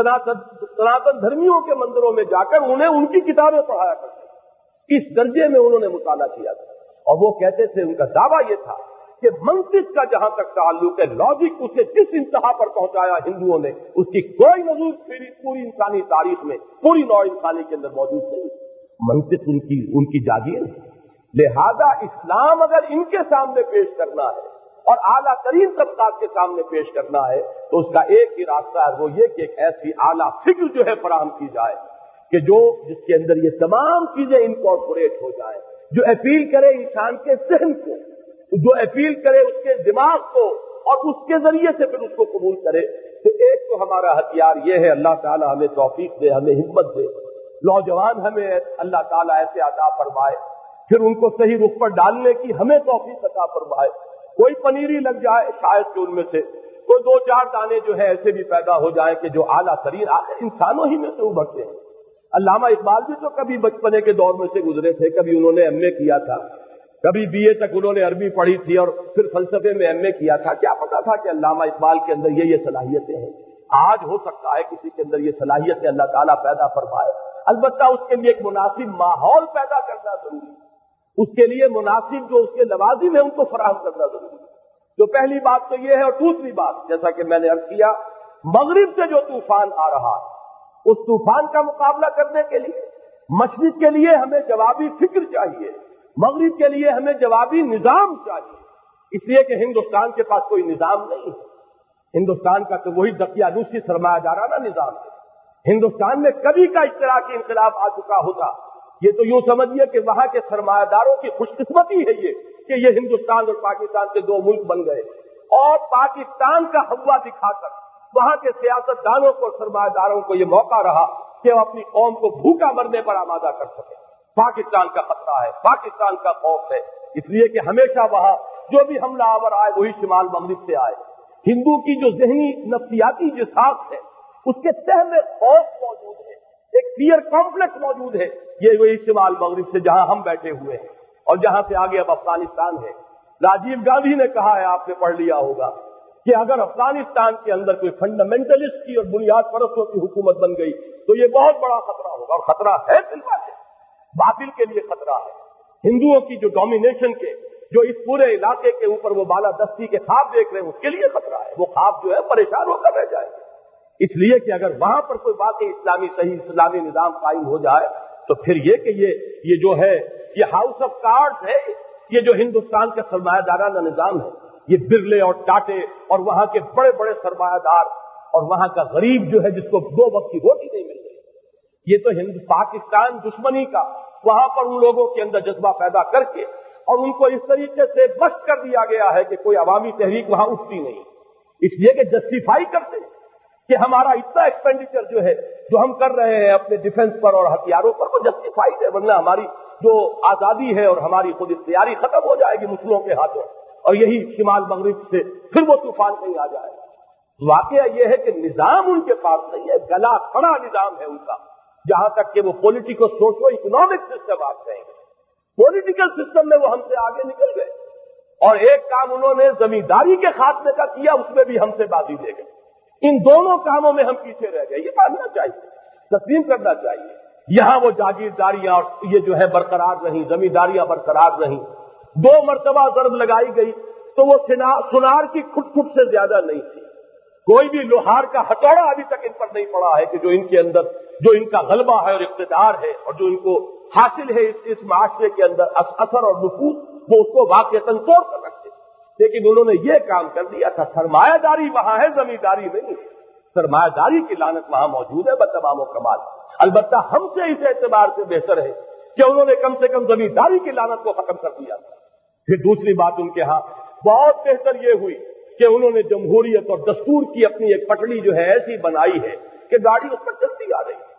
سناتن دھرمیوں کے مندروں میں جا کر انہیں ان کی کتابیں پڑھایا کرتے. اس درجے میں انہوں نے مطالعہ کیا تھا. اور وہ کہتے تھے، ان کا دعویٰ یہ تھا کہ منطق کا جہاں تک تعلق ہے، لاجک اسے جس انتہا پر پہنچایا ہندوؤں نے، اس کی کوئی نظیر پوری انسانی تاریخ میں، پوری نوع انسانی کے اندر موجود نہیں. منطق ان کی ان کی جاگیر ہے. لہذا اسلام اگر ان کے سامنے پیش کرنا ہے اور اعلیٰ ترین طبقات کے سامنے پیش کرنا ہے تو اس کا ایک ہی راستہ ہے، وہ یہ کہ ایک ایسی اعلیٰ فکر جو ہے فراہم کی جائے کہ جو جس کے اندر یہ تمام چیزیں انکارپوریٹ ہو جائیں، جو اپیل کرے انسان کے ذہن کو، جو اپیل کرے اس کے دماغ کو، اور اس کے ذریعے سے پھر اس کو قبول کرے. تو ایک تو ہمارا ہتھیار یہ ہے، اللہ تعالیٰ ہمیں توفیق دے، ہمیں ہمت دے، نوجوان ہمیں اللہ تعالیٰ ایسے عطا فرمائے، پھر ان کو صحیح رخ پر ڈالنے کی ہمیں توفیق عطا فرمائے. کوئی پنیری لگ جائے شاید کہ ان میں سے کوئی دو چار دانے جو ہے ایسے بھی پیدا ہو جائیں کہ جو اعلیٰ ترین آخر انسانوں ہی میں سے ابھرتے ہیں. علامہ اقبال بھی تو کبھی بچپنے کے دور میں سے گزرے تھے، کبھی انہوں نے ایم اے کیا تھا، کبھی بی اے تک انہوں نے عربی پڑھی تھی اور پھر فلسفے میں ایم اے کیا تھا. کیا پتا تھا کہ علامہ اقبال کے اندر یہ یہ صلاحیتیں ہیں؟ آج ہو سکتا ہے کسی کے اندر یہ صلاحیتیں اللہ تعالیٰ پیدا فرمائے. البتہ اس کے لیے ایک مناسب ماحول پیدا کرنا ضروری ہے، اس کے لیے مناسب جو اس کے لوازم ہیں ان کو فراہم کرنا ضروری ہے. تو پہلی بات تو یہ ہے. اور دوسری بات، جیسا کہ میں نے عرض کیا، مغرب سے جو طوفان آ رہا ہے اس طوفان کا مقابلہ کرنے کے لیے مشرق کے لیے ہمیں جوابی فکر چاہیے، مغرب کے لیے ہمیں جوابی نظام چاہیے. اس لیے کہ ہندوستان کے پاس کوئی نظام نہیں ہے. ہندوستان کا تو وہی دقیانوسی سرمایہ دارانہ نظام ہے. ہندوستان میں کبھی کا اشتراکی انقلاب آ چکا ہوتا، یہ تو یوں سمجھیے کہ وہاں کے سرمایہ داروں کی خوش قسمتی ہے یہ کہ یہ ہندوستان اور پاکستان کے دو ملک بن گئے، اور پاکستان کا ہوا دکھا کر وہاں کے سیاست دانوں کو، سرمایہ داروں کو یہ موقع رہا کہ وہ اپنی قوم کو بھوکا مرنے پر آمادہ کر سکے. پاکستان کا خطرہ ہے، پاکستان کا خوف ہے، اس لیے کہ ہمیشہ وہاں جو بھی حملہ آور آئے وہی شمال مغرب سے آئے. ہندو کی جو ذہنی نفسیاتی جو ساخت ہے اس کے تہ میں خوف موجود ہے، ایک فیئر کمپلیکس موجود ہے. یہ وہی شمال مغرب سے جہاں ہم بیٹھے ہوئے ہیں اور جہاں سے آگے اب افغانستان ہے. راجیو گاندھی نے کہا ہے، آپ نے پڑھ لیا ہوگا، کہ اگر افغانستان کے اندر کوئی فنڈامنٹلسٹ کی اور بنیاد پرستوں کی حکومت بن گئی تو یہ بہت بڑا خطرہ ہوگا. اور خطرہ ہے بالکل، باطل کے لیے خطرہ ہے. ہندوؤں کی جو ڈومینیشن کے، جو اس پورے علاقے کے اوپر وہ بالا دستی کے خواب دیکھ رہے ہیں، اس کے لیے خطرہ ہے. وہ خواب جو ہے پریشان ہو کر رہ جائے گا. اس لیے کہ اگر وہاں پر کوئی واقعی اسلامی صحیح اسلامی نظام قائم ہو جائے تو پھر یہ کہ یہ یہ جو ہے یہ ہاؤس آف کارڈز ہے، یہ جو ہندوستان کا سرمایہ دارانہ نظام ہے، یہ برلے اور ٹاٹے اور وہاں کے بڑے بڑے سرمایہ دار اور وہاں کا غریب جو ہے جس کو دو وقت کی روٹی نہیں مل رہی، یہ تو ہند پاکستان دشمنی کا وہاں پر ان لوگوں کے اندر جذبہ پیدا کر کے اور ان کو اس طریقے سے بس کر دیا گیا ہے کہ کوئی عوامی تحریک وہاں اٹھتی نہیں، اس لیے کہ جسٹیفائی کرتے ہیں کہ ہمارا اتنا ایکسپینڈیچر جو ہے جو ہم کر رہے ہیں اپنے ڈیفنس پر اور ہتھیاروں پر، وہ جسٹیفائیڈ ہے، ورنہ ہماری جو آزادی ہے اور ہماری خود اختیاری ختم ہو جائے گی مسلموں کے ہاتھوں، اور یہی شمال مغرب سے پھر وہ طوفان کہیں آ جائے. واقعہ یہ ہے کہ نظام ان کے پاس نہیں ہے، گلا کھڑا نظام ہے ان کا، جہاں تک کہ وہ پولیٹیکل سوشو اکنامک سسٹم آپ کہیں گے. پولیٹیکل سسٹم میں وہ ہم سے آگے نکل گئے، اور ایک کام انہوں نے زمینداری کے خاتمے کا کیا، اس میں بھی ہم سے بازی لے گئے. ان دونوں کاموں میں ہم پیچھے رہ گئے. یہ ماننا چاہیے، تسلیم کرنا چاہیے. یہاں وہ جاگیرداریاں اور یہ جو ہے برقرار رہیں، زمینداریاں برقرار رہیں. دو مرتبہ ضرب لگائی گئی تو وہ سنار کی کھٹ کھٹ سے زیادہ نہیں تھی. کوئی بھی لوہار کا ہتھوڑا ابھی تک ان پر نہیں پڑا ہے کہ جو ان کے اندر جو ان کا غلبہ ہے اور اقتدار ہے اور جو ان کو حاصل ہے اس, اس معاشرے کے اندر اثر اور نفوذ، وہ اس کو واقعتاً توڑ کر رکھتے. لیکن انہوں نے یہ کام کر دیا تھا. سرمایہ داری وہاں ہے، زمینداری نہیں. سرمایہ داری کی لعنت وہاں موجود ہے بتمام و کمال. البتہ ہم سے اس اعتبار سے بہتر ہے کہ انہوں نے کم سے کم زمینداری کی لعنت کو ختم کر دیا. پھر دوسری بات ان کے ہاں بہت بہتر یہ ہوئی کہ انہوں نے جمہوریت اور دستور کی اپنی ایک پٹڑی جو ہے ایسی بنائی ہے کہ گاڑی اس پر چلتی آ رہی ہے.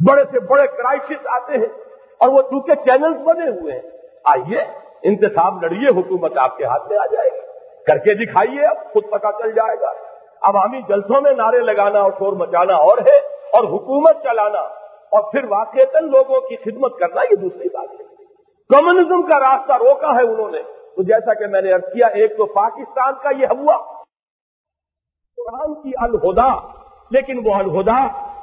بڑے سے بڑے کرائسس آتے ہیں اور وہ چونکہ چینلز بنے ہوئے ہیں، آئیے انتخاب لڑیے، حکومت آپ کے ہاتھ میں آ جائے گی، کر کے دکھائیے، اب خود پتہ چل جائے گا۔ عوامی جلسوں میں نعرے لگانا اور شور مچانا اور ہے، اور حکومت چلانا اور پھر واقعتاً لوگوں کی خدمت کرنا یہ دوسری بات ہے۔ کمیونزم کا راستہ روکا ہے انہوں نے، تو جیسا کہ میں نے عرض کیا، ایک تو پاکستان کا یہ ہوا قرآن کی الہدا، لیکن وہ الہدا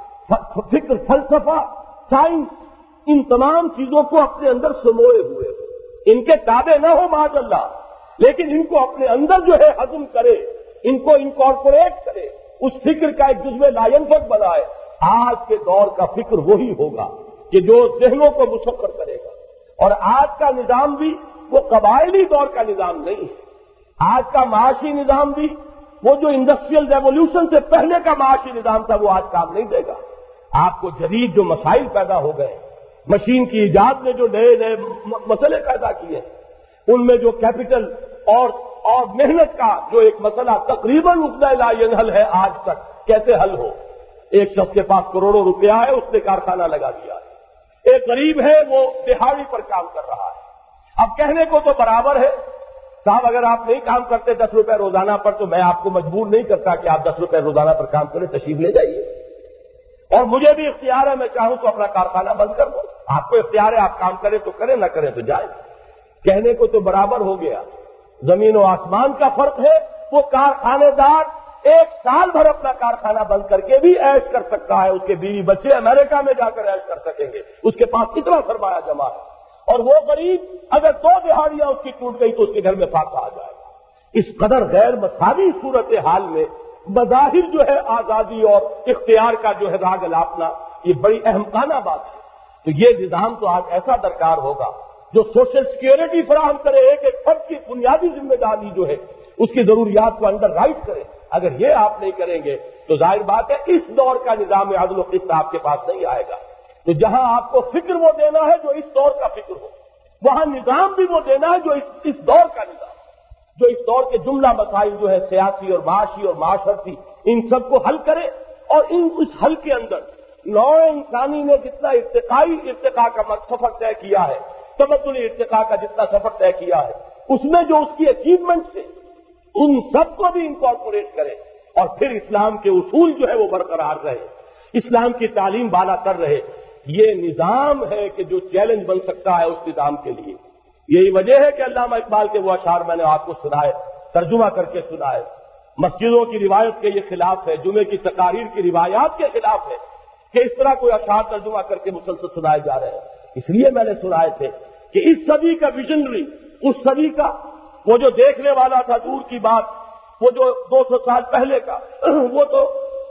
فکر، فلسفہ، سائنس، ان تمام چیزوں کو اپنے اندر سموئے ہوئے، ان کے تابع نہ ہو معاذ اللہ، لیکن ان کو اپنے اندر جو ہے ہضم کرے، ان کو انکارپوریٹ کرے، اس فکر کا ایک جزو لا ینفک بنائے۔ آج کے دور کا فکر وہی ہوگا کہ جو ذہنوں کو مسخر کرے گا، اور آج کا نظام بھی وہ قبائلی دور کا نظام نہیں ہے، آج کا معاشی نظام بھی وہ جو انڈسٹریل ریولوشن سے پہلے کا معاشی نظام تھا وہ آج کام نہیں دے گا۔ آپ کو جدید جو مسائل پیدا ہو گئے، مشین کی ایجاد نے جو نئے نئے مسئلے پیدا کیے، ان میں جو کیپٹل اور اور محنت کا جو ایک مسئلہ تقریباً اتنا لا ینحل ہے آج تک، کیسے حل ہو؟ ایک شخص کے پاس کروڑوں روپیہ ہے، اس نے کارخانہ لگا دیا ہے، ایک غریب ہے وہ دہاڑی پر کام کر رہا ہے۔ اب کہنے کو تو برابر ہے، صاحب اگر آپ نہیں کام کرتے دس روپے روزانہ پر تو میں آپ کو مجبور نہیں کرتا کہ آپ دس روپے روزانہ پر کام کریں، تشریف لے جائیے، اور مجھے بھی اختیار ہے، میں چاہوں تو اپنا کارخانہ بند کر دوں، آپ کو اختیار ہے، آپ کام کریں تو کریں، نہ کریں تو جائیں۔ کہنے کو تو برابر ہو گیا، زمین و آسمان کا فرق ہے۔ وہ کارخانے دار ایک سال بھر اپنا کارخانہ بند کر کے بھی عیش کر سکتا ہے، اس کے بیوی بچے امریکہ میں جا کر عیش کر سکیں گے، اس کے پاس اتنا سرمایہ جمع ہے، اور وہ غریب اگر دو دہاڑیاں اس کی ٹوٹ گئی تو اس کے گھر میں فاقہ آ جائے گا۔ اس قدر غیر مساوی صورتحال میں بظاہر جو ہے آزادی اور اختیار کا جو ہے راگ الاپنا، یہ بڑی اہمانہ بات ہے۔ تو یہ نظام تو آج ایسا درکار ہوگا جو سوشل سیکیورٹی فراہم کرے، ایک ایک فرد کی بنیادی ذمہ داری جو ہے اس کی ضروریات کو انڈر رائٹ کرے۔ اگر یہ آپ نہیں کریں گے تو ظاہر بات ہے اس دور کا نظام عدل و قسط آپ کے پاس نہیں آئے گا۔ تو جہاں آپ کو فکر وہ دینا ہے جو اس دور کا فکر ہو، وہاں نظام بھی وہ دینا ہے جو اس, اس دور کا نظام، جو اس دور کے جملہ مسائل جو ہے سیاسی اور معاشی اور معاشرتی، ان سب کو حل کرے، اور ان اس حل کے اندر نوع انسانی نے جتنا ارتقائی ارتقاء کا سفر طے کیا ہے، تمدنی ارتقاء کا جتنا سفر طے کیا ہے، اس میں جو اس کی اچیومنٹ سے ان سب کو بھی انکارپوریٹ کرے، اور پھر اسلام کے اصول جو ہے وہ برقرار رہے، اسلام کی تعلیم بالا تر رہے۔ یہ نظام ہے کہ جو چیلنج بن سکتا ہے اس نظام کے لیے۔ یہی وجہ ہے کہ علامہ اقبال کے وہ اشعار میں نے آپ کو سنائے، ترجمہ کر کے سنائے، مسجدوں کی روایت کے یہ خلاف ہے، جمعے کی تقاریر کی روایات کے خلاف ہے کہ اس طرح کوئی اشعار ترجمہ کر کے مسلسل سنائے جا رہے ہیں۔ اس لیے میں نے سنائے تھے کہ اس صدی کا ویژنری، اس صدی کا وہ جو دیکھنے والا تھا دور کی بات، وہ جو دو سو سال پہلے کا، وہ تو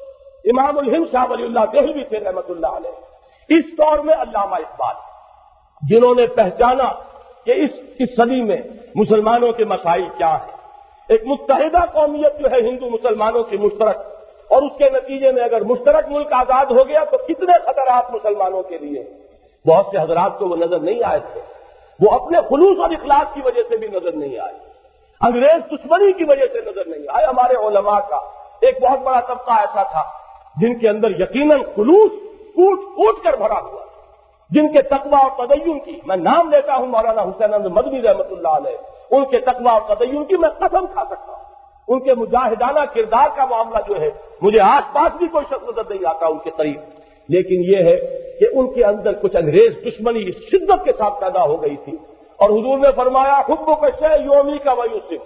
امام الہند شاہ ولی اللہ دہلوی تھے رحمت اللہ علیہ۔ اس دور میں علامہ اقبال، جنہوں نے پہچانا کہ اس اس صدی میں مسلمانوں کے مسائل کیا ہیں، ایک متحدہ قومیت جو ہے ہندو مسلمانوں کی مشترک، اور اس کے نتیجے میں اگر مشترک ملک آزاد ہو گیا تو کتنے خطرات مسلمانوں کے لیے۔ بہت سے حضرات کو وہ نظر نہیں آئے تھے، وہ اپنے خلوص اور اخلاص کی وجہ سے بھی نظر نہیں آئے، انگریز دشمنی کی وجہ سے نظر نہیں آئے۔ ہمارے علماء کا ایک بہت بڑا طبقہ ایسا تھا جن کے اندر یقیناً خلوص کوٹ کوٹ کر بھرا ہوا، جن کے تقویٰ اور تدین کی، میں نام لیتا ہوں مولانا حسین احمد مدنی رحمت اللہ علیہ، ان کے تقویٰ اور تدین کی میں قسم کھا سکتا ہوں، ان کے مجاہدانہ کردار کا معاملہ جو ہے مجھے آس پاس بھی کوئی شخص نظر نہیں آتا ان کے قریب، لیکن یہ ہے کہ ان کے اندر کچھ انگریز دشمنی اس شدت کے ساتھ پیدا ہو گئی تھی، اور حضور نے فرمایا حب کا شے یومی کا ویوسف،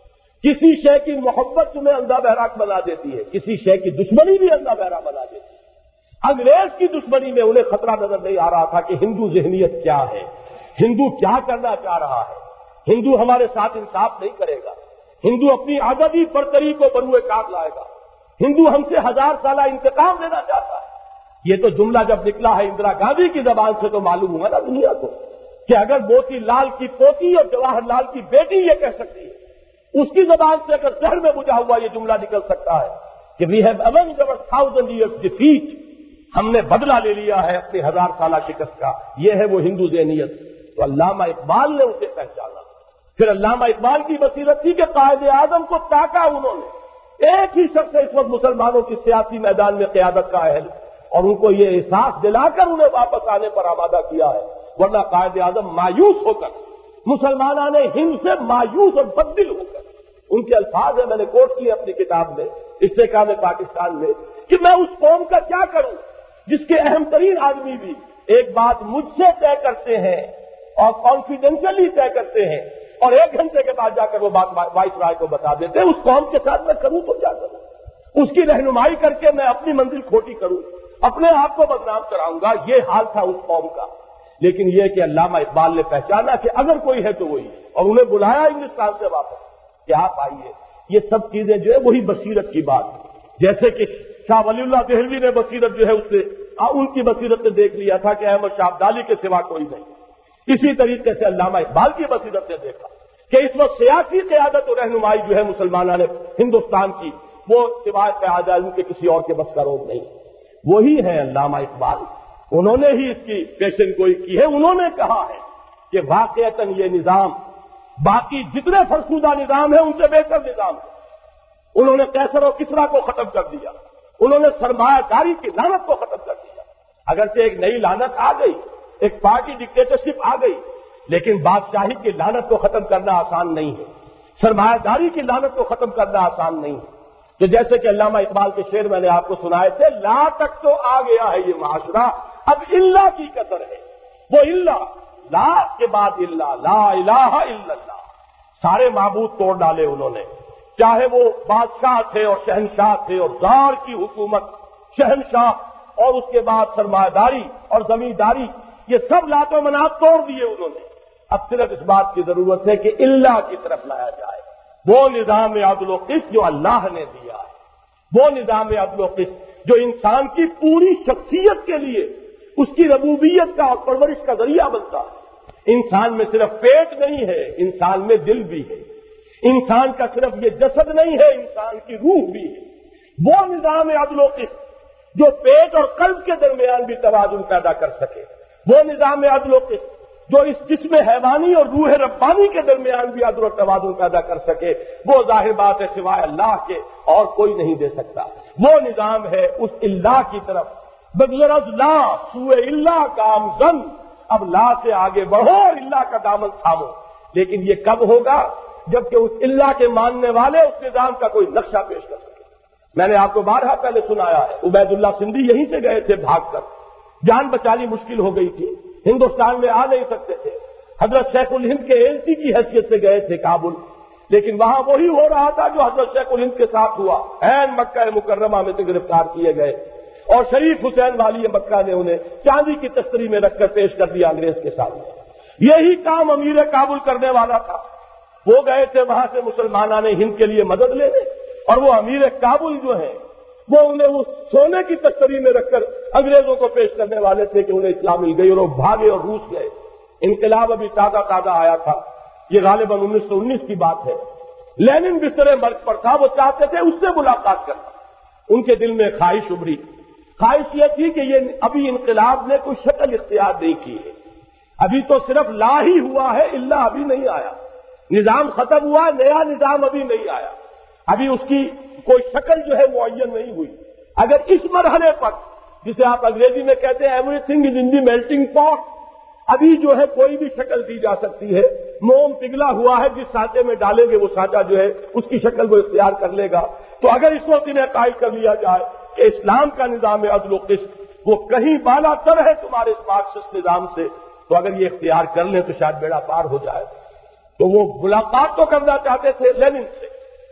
کسی شے کی محبت تمہیں اندھا بہرا بنا دیتی ہے، کسی شے کی دشمنی بھی اندھا بہرا بنا دیتی ہے۔ انگریز کی دشمنی میں انہیں خطرہ نظر نہیں آ رہا تھا کہ ہندو ذہنیت کیا ہے، ہندو کیا کرنا چاہ رہا ہے، ہندو ہمارے ساتھ انصاف نہیں کرے گا، ہندو اپنی عددی برتری کو بروئے کار لائے گا، ہندو ہم سے ہزار سالہ انتقام لینا چاہتا ہے۔ یہ تو جملہ جب نکلا ہے اندرا گاندھی کی زبان سے تو معلوم ہوا نا دنیا کو کہ اگر موتی لال کی پوتی اور جواہر لال کی بیٹی یہ کہہ سکتی ہے، اس کی زبان سے اگر زہر میں بجھا ہوا یہ جملہ نکل سکتا ہے کہ وی ہیو ایونجڈ اور تھاؤزنڈ ایئرس ڈیفیٹ، ہم نے بدلہ لے لیا ہے اپنی ہزار سالہ شکست کا، یہ ہے وہ ہندو ذہنیت۔ تو علامہ اقبال نے اسے پہچانا، پھر علامہ اقبال کی بصیرت تھی کہ قائد اعظم کو تاکا انہوں نے، ایک ہی شخص ہے اس وقت مسلمانوں کی سیاسی میدان میں قیادت کا اہل، اور ان کو یہ احساس دلا کر انہیں واپس آنے پر آمادہ کیا ہے، ورنہ قائد اعظم مایوس ہو کر، مسلمانان ہند سے مایوس اور بددل ہو کر، ان کے الفاظ ہیں، میں نے کوٹ کیے اپنی کتاب میں استحکام پاکستان میں، کہ میں اس قوم کا کیا کروں جس کے اہم ترین آدمی بھی ایک بات مجھ سے طے کرتے ہیں اور کانفیڈینشلی طے کرتے ہیں اور ایک گھنٹے کے بعد جا کر وہ بات وائس رائے کو بتا دیتے ہیں۔ اس قوم کے ساتھ میں کروں تو کیا کروں؟ اس کی رہنمائی کر کے میں اپنی منزل کھوٹی کروں، اپنے آپ کو بدنام کراؤں گا، یہ حال تھا اس قوم کا۔ لیکن یہ کہ علامہ اقبال نے پہچانا کہ اگر کوئی ہے تو وہی، اور انہیں بلایا ہندوستان سے واپس کہ آپ آئیے۔ یہ سب چیزیں جو ہے وہی بصیرت کی بات ہے، جیسے کہ شاہ ولی اللہ دہلوی نے بصیرت جو ہے اس سے ان کی بصیرت نے دیکھ لیا تھا کہ احمد شاہ ابدالی کے سوا کوئی نہیں، اسی طریقے سے علامہ اقبال کی بصیرت نے دیکھا کہ اس وقت سیاسی قیادت اور رہنمائی جو ہے مسلمانوں نے ہندوستان کی، وہ سوائے قائد اعظم کے کسی اور کے بس کا روگ نہیں۔ وہی ہے علامہ اقبال، انہوں نے ہی اس کی پیشن گوئی کی ہے۔ انہوں نے کہا ہے کہ واقعتاً یہ نظام باقی جتنے فرسودہ نظام ہیں ان سے بہتر نظام ہے۔ انہوں نے قیصر و کسریٰ کو ختم کر دیا، انہوں نے سرمایہ کاری کی لعنت کو ختم کر دیا۔ اگرچہ ایک نئی لعنت آ گئی، ایک پارٹی ڈکٹیٹرشپ آ گئی، لیکن بادشاہی کی لعنت کو ختم کرنا آسان نہیں ہے، سرمایہ داری کی لعنت کو ختم کرنا آسان نہیں ہے۔ تو جیسے کہ علامہ اقبال کے شعر میں نے آپ کو سنائے تھے، لا تک تو آ گیا ہے یہ معاشرہ، اب اللہ کی قدر ہے، وہ اللہ، لا کے بعد اللہ، لا الہ الا اللہ، سارے معبود توڑ ڈالے انہوں نے، چاہے وہ بادشاہ تھے اور شہنشاہ تھے اور زار کی حکومت، شہنشاہ اور اس کے بعد سرمایہ داری اور زمینداری، یہ سب لات و منات توڑ دیے انہوں نے۔ اب صرف اس بات کی ضرورت ہے کہ اللہ کی طرف لایا جائے، وہ نظام عدل و قسط جو اللہ نے دیا ہے، وہ نظام عدل و قسط جو انسان کی پوری شخصیت کے لیے اس کی ربوبیت کا اور پرورش کا ذریعہ بنتا ہے۔ انسان میں صرف پیٹ نہیں ہے، انسان میں دل بھی ہے، انسان کا صرف یہ جسد نہیں ہے، انسان کی روح بھی ہے۔ وہ نظام عدل و قسط جو پیٹ اور قلب کے درمیان بھی توازن پیدا کر سکے، وہ نظام عدل و قسط جو اس جسم حیوانی اور روح ربانی کے درمیان بھی عدل و توازن پیدا کر سکے، وہ ظاہر بات ہے سوائے اللہ کے اور کوئی نہیں دے سکتا۔ وہ نظام ہے اس اللہ کی طرف بغرض لا سوئے اللہ گامزن، اب لا سے آگے بڑھو اور اللہ کا دامن تھامو۔ لیکن یہ کب ہوگا؟ جبکہ اس اللہ کے ماننے والے اس نظام کا کوئی نقشہ پیش کر سکے۔ میں نے آپ کو بارہا پہلے سنایا ہے، عبید اللہ سندھی یہیں سے گئے تھے بھاگ کر، جان بچانی مشکل ہو گئی تھی، ہندوستان میں آ نہیں سکتے تھے، حضرت شیخ الہند کے ایل سی کی حیثیت سے گئے تھے کابل، لیکن وہاں وہی ہو رہا تھا جو حضرت شیخ الہند کے ساتھ ہوا، عین مکہ مکرمہ میں سے گرفتار کیے گئے اور شریف حسین والی مکہ نے انہیں چاندی کی تشتری میں رکھ کر پیش کر دیا انگریز کے سامنے۔ یہی کام امیر کابل کرنے والا تھا، وہ گئے تھے وہاں سے مسلمانان ہند کے لیے مدد لینے، اور وہ امیر کابل جو ہیں وہ انہیں اس سونے کی تشتری میں رکھ کر انگریزوں کو پیش کرنے والے تھے کہ انہیں اطلاع مل گئی اور وہ بھاگے اور روس گئے۔ انقلاب ابھی تازہ تازہ آیا تھا، یہ غالباً انیس سو انیس کی بات ہے۔ لینن بستر مرگ پر تھا، وہ چاہتے تھے اس سے ملاقات کرنا، ان کے دل میں خواہش ابھری، خواہش یہ تھی کہ یہ ابھی انقلاب نے کوئی شکل اختیار نہیں کی ہے، ابھی تو صرف لا ہی ہوا ہے، اللہ ابھی نہیں آیا، نظام ختم ہوا، نیا نظام ابھی نہیں آیا، ابھی اس کی کوئی شکل جو ہے معین نہیں ہوئی۔ اگر اس مرحلے پر، جسے آپ انگریزی میں کہتے ہیں everything is in the melting pot, ابھی جو ہے کوئی بھی شکل دی جا سکتی ہے، موم پگھلا ہوا ہے، جس سانچے میں ڈالیں گے وہ سانچا جو ہے اس کی شکل وہ اختیار کر لے گا، تو اگر اس وقت انہیں قائل کر لیا جائے کہ اسلام کا نظام عدل و قسط وہ کہیں بالا تر ہے تمہارے اس مارکسسٹ نظام سے، تو اگر یہ اختیار کر لیں تو شاید بیڑا پار ہو جائے۔ تو وہ ملاقات تو کرنا چاہتے تھے لینن سے،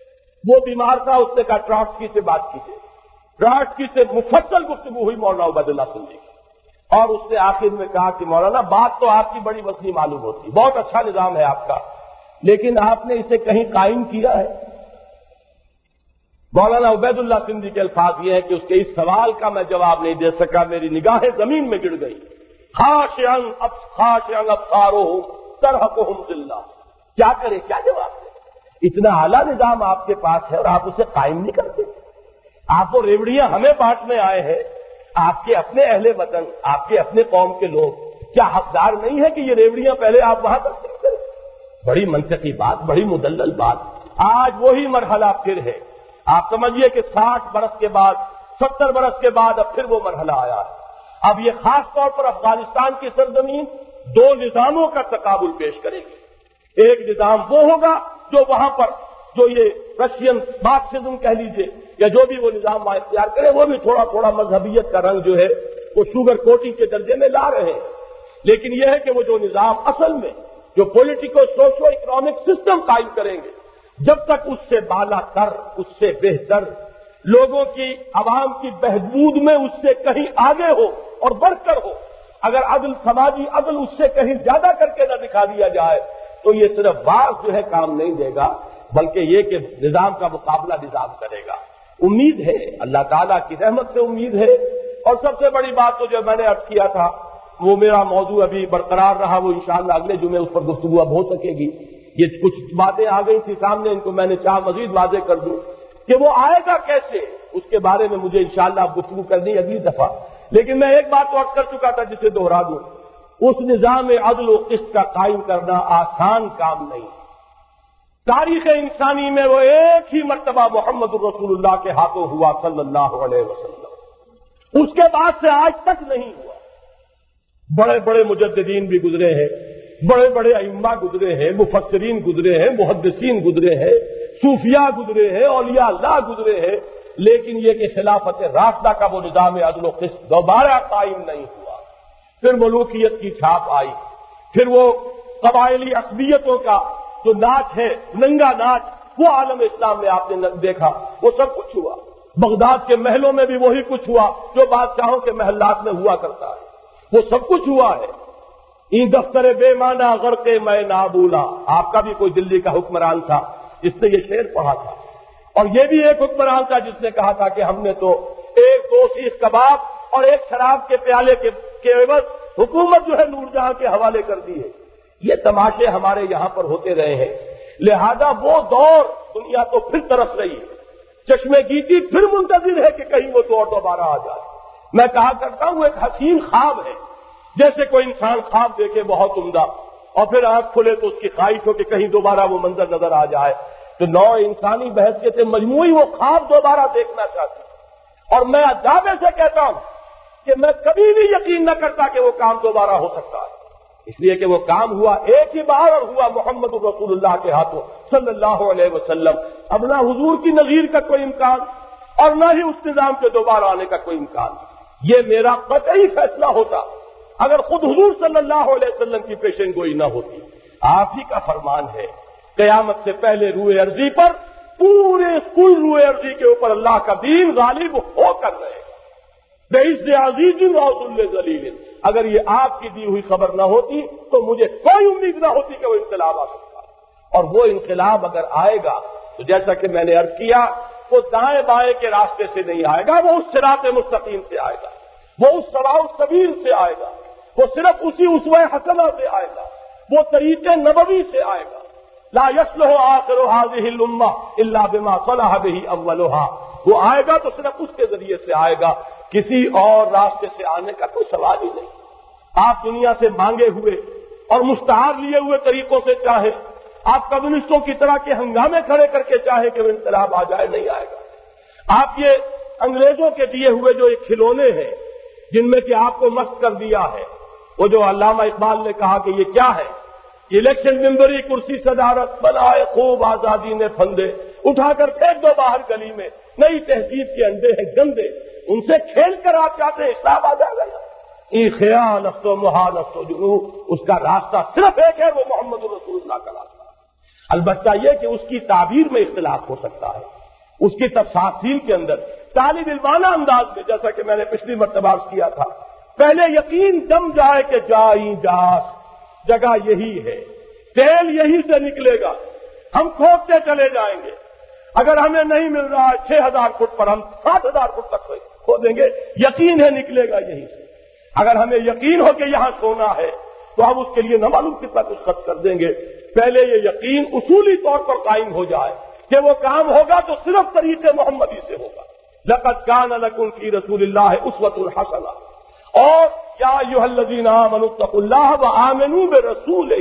وہ بیمار تھا، اس نے کہا ٹراٹسکی سے بات کیجیے۔ ٹراٹسکی سے مفصل گفتگو ہوئی مولانا عبید اللہ سندھی کی، اور اس نے آخر میں کہا کہ مولانا بات تو آپ کی بڑی وسیع معلوم ہوتی، بہت اچھا نظام ہے آپ کا، لیکن آپ نے اسے کہیں قائم کیا ہے؟ مولانا عبید اللہ سندھی کے الفاظ یہ ہے کہ اس کے اس سوال کا میں جواب نہیں دے سکا، میری نگاہیں زمین میں گر گئی۔ خاشعن اب خاشعن ابصارہم ترہقہم ذلہ، کیا کرے، کیا جواب دے؟ اتنا اعلیٰ نظام آپ کے پاس ہے اور آپ اسے قائم نہیں کرتے۔ آپ وہ ریوڑیاں ہمیں بانٹنے آئے ہیں، آپ کے اپنے اہل وطن، آپ کے اپنے قوم کے لوگ کیا حقدار نہیں ہے کہ یہ ریوڑیاں پہلے آپ وہاں تقسیم کریں؟ بڑی منطقی بات، بڑی مدلل بات۔ آج وہی مرحلہ پھر ہے، آپ سمجھیے کہ ساٹھ برس کے بعد ستر برس کے بعد اب پھر وہ مرحلہ آیا ہے. اب یہ خاص طور پر افغانستان کی سرزمین دو نظاموں کا تقابل پیش کرے گی. ایک نظام وہ ہوگا جو وہاں پر جو یہ رشین مارکسزم کہہ لیجیے یا جو بھی وہ نظام اختیار کرے وہ بھی تھوڑا تھوڑا مذہبیت کا رنگ جو ہے وہ شوگر کوٹنگ کے درجے میں لا رہے ہیں. لیکن یہ ہے کہ وہ جو نظام اصل میں جو پولیٹیکو سوشو اکنامک سسٹم قائم کریں گے جب تک اس سے بالا تر اس سے بہتر لوگوں کی عوام کی بہبود میں اس سے کہیں آگے ہو اور بڑھ کر ہو, اگر عدل سماجی عدل اس سے کہیں زیادہ کر کے نہ دکھا دیا جائے تو یہ صرف بعض جو ہے کام نہیں دے گا بلکہ یہ کہ نظام کا مقابلہ نظام کرے گا. امید ہے اللہ تعالیٰ کی رحمت سے امید ہے. اور سب سے بڑی بات تو جو میں نے عرض کیا تھا وہ میرا موضوع ابھی برقرار رہا, وہ انشاءاللہ اگلے جمعے اس پر گفتگو اب ہو سکے گی. یہ کچھ باتیں آ گئی تھی سامنے, ان کو میں نے چاہ مزید واضح کر دوں کہ وہ آئے گا کیسے, اس کے بارے میں مجھے انشاءاللہ اب گفتگو کرنی اگلی دفعہ. لیکن میں ایک بات تو عرض کر چکا تھا جسے دوہرا دوں, اس نظام عدل و قسط کا قائم کرنا آسان کام نہیں. تاریخ انسانی میں وہ ایک ہی مرتبہ محمد الرسول اللہ کے ہاتھوں ہوا صلی اللہ علیہ وسلم, اس کے بعد سے آج تک نہیں ہوا. بڑے بڑے مجددین بھی گزرے ہیں, بڑے بڑے ائمہ گزرے ہیں, مفسرین گزرے ہیں, محدثین گزرے ہیں, صوفیاء گزرے ہیں, اولیاء اللہ گزرے ہیں, لیکن یہ کہ خلافت راشدہ کا وہ نظام عدل و قسط دوبارہ قائم نہیں ہوا. پھر ملوکیت کی چھاپ آئی, پھر وہ قبائلی عصبیتوں کا جو ناچ ہے ننگا ناچ وہ عالم اسلام میں آپ نے دیکھا, وہ سب کچھ ہوا. بغداد کے محلوں میں بھی وہی کچھ ہوا جو بادشاہوں کے محلات میں ہوا کرتا ہے, وہ سب کچھ ہوا ہے. این دفتر بے معنی غرق میں نہ بولا, آپ کا بھی کوئی دلی کا حکمران تھا جس نے یہ شعر پڑھا تھا, اور یہ بھی ایک حکمران تھا جس نے کہا تھا کہ ہم نے تو ایک دو سیخ کباب اور ایک شراب کے پیالے کے عوض حکومت جو ہے نور جہاں کے حوالے کر دی ہے. یہ تماشے ہمارے یہاں پر ہوتے رہے ہیں, لہذا وہ دور دنیا تو پھر ترس رہی ہے, چشمے گیتی پھر منتظر ہے کہ کہیں وہ دور دوبارہ آ جائے. میں کہا کرتا ہوں ایک حسین خواب ہے, جیسے کوئی انسان خواب دیکھے بہت عمدہ اور پھر آنکھ کھلے تو اس کی خواہش ہو کہ کہیں دوبارہ وہ منظر نظر آ جائے. تو نو انسانی بحثیت سے مجموعی وہ خواب دوبارہ دیکھنا چاہتی. اور میں دعوے سے کہتا ہوں کہ میں کبھی بھی یقین نہ کرتا کہ وہ کام دوبارہ ہو سکتا ہے, اس لیے کہ وہ کام ہوا ایک ہی بار اور ہوا محمد رسول اللہ کے ہاتھوں صلی اللہ علیہ وسلم. اب نہ حضور کی نظیر کا کوئی امکان اور نہ ہی اس نظام کے دوبارہ آنے کا کوئی امکان. یہ میرا قطعی فیصلہ ہوتا اگر خود حضور صلی اللہ علیہ وسلم کی پیشن گوئی نہ ہوتی. آپ ہی کا فرمان ہے قیامت سے پہلے روئے ارضی پر پورے کل روئے ارضی کے اوپر اللہ کا دین غالب ہو کر رہے بِعِزِّ عَزِیزٍ وَذُلِّ ذَلِیلٍ. اگر یہ آپ کی دی ہوئی خبر نہ ہوتی تو مجھے کوئی امید نہ ہوتی کہ وہ انقلاب آ سکتا. اور وہ انقلاب اگر آئے گا تو جیسا کہ میں نے عرض کیا وہ دائیں بائیں کے راستے سے نہیں آئے گا, وہ اس صراط مستقیم سے آئے گا, وہ اس صراط السبیل سے آئے گا, وہ صرف اسی اسوہ حسنہ سے آئے گا, وہ طریق نبوی سے آئے گا. لا يصلح آخر هذه الامة الا بما صلح به اولها. وہ آئے گا تو صرف اس کے ذریعے سے آئے گا, کسی اور راستے سے آنے کا کوئی سوال ہی نہیں. آپ دنیا سے مانگے ہوئے اور مستعار لیے ہوئے طریقوں سے چاہیں, آپ کمیونسٹوں کی طرح کے ہنگامے کھڑے کر کے چاہیں کہ وہ انقلاب آ جائے, نہیں آئے گا. آپ یہ انگریزوں کے دیے ہوئے جو ایک کھلونے ہیں جن میں کہ آپ کو مست کر دیا ہے, وہ جو علامہ اقبال نے کہا کہ یہ کیا ہے, الیکشن ممبری کرسی صدارت بلائے خوب آزادی نے پھندے, اٹھا کر پھینک دو باہر گلی میں, نئی تہذیب کے انڈے ہیں گندے, ان سے کھیل کر آپ چاہتے ہیں اسلام آ جائے گا. ای خیال افسو محال افسو جنو, اس کا راستہ صرف ایک ہے, وہ محمد رسول اللہ کا راستہ. البتہ یہ کہ اس کی تعبیر میں اختلاف ہو سکتا ہے, اس کی تفصیل کے اندر طالب علمانہ انداز میں, جیسا کہ میں نے پچھلی مرتبہ کیا تھا, پہلے یقین جم جائے کہ جائیں جاس, جگہ یہی ہے, تیل یہی سے نکلے گا, ہم کھودتے چلے جائیں گے, اگر ہمیں نہیں مل رہا ہے چھ ہزار فٹ پر ہم سات ہزار فٹ تک کھودیں گے, یقین ہے نکلے گا یہی سے. اگر ہمیں یقین ہو کہ یہاں سونا ہے تو ہم اس کے لیے نہ معلوم کتنا کچھ خرچ کر دیں گے. پہلے یہ یقین اصولی طور پر قائم ہو جائے کہ وہ کام ہوگا تو صرف طریق محمدی سے ہوگا. لقد کان لکم فی رسول اللہ اسوۃ حسنہ, اور یا ایھا الذین آمنوا اتقوا اللہ وآمنوا برسولہ,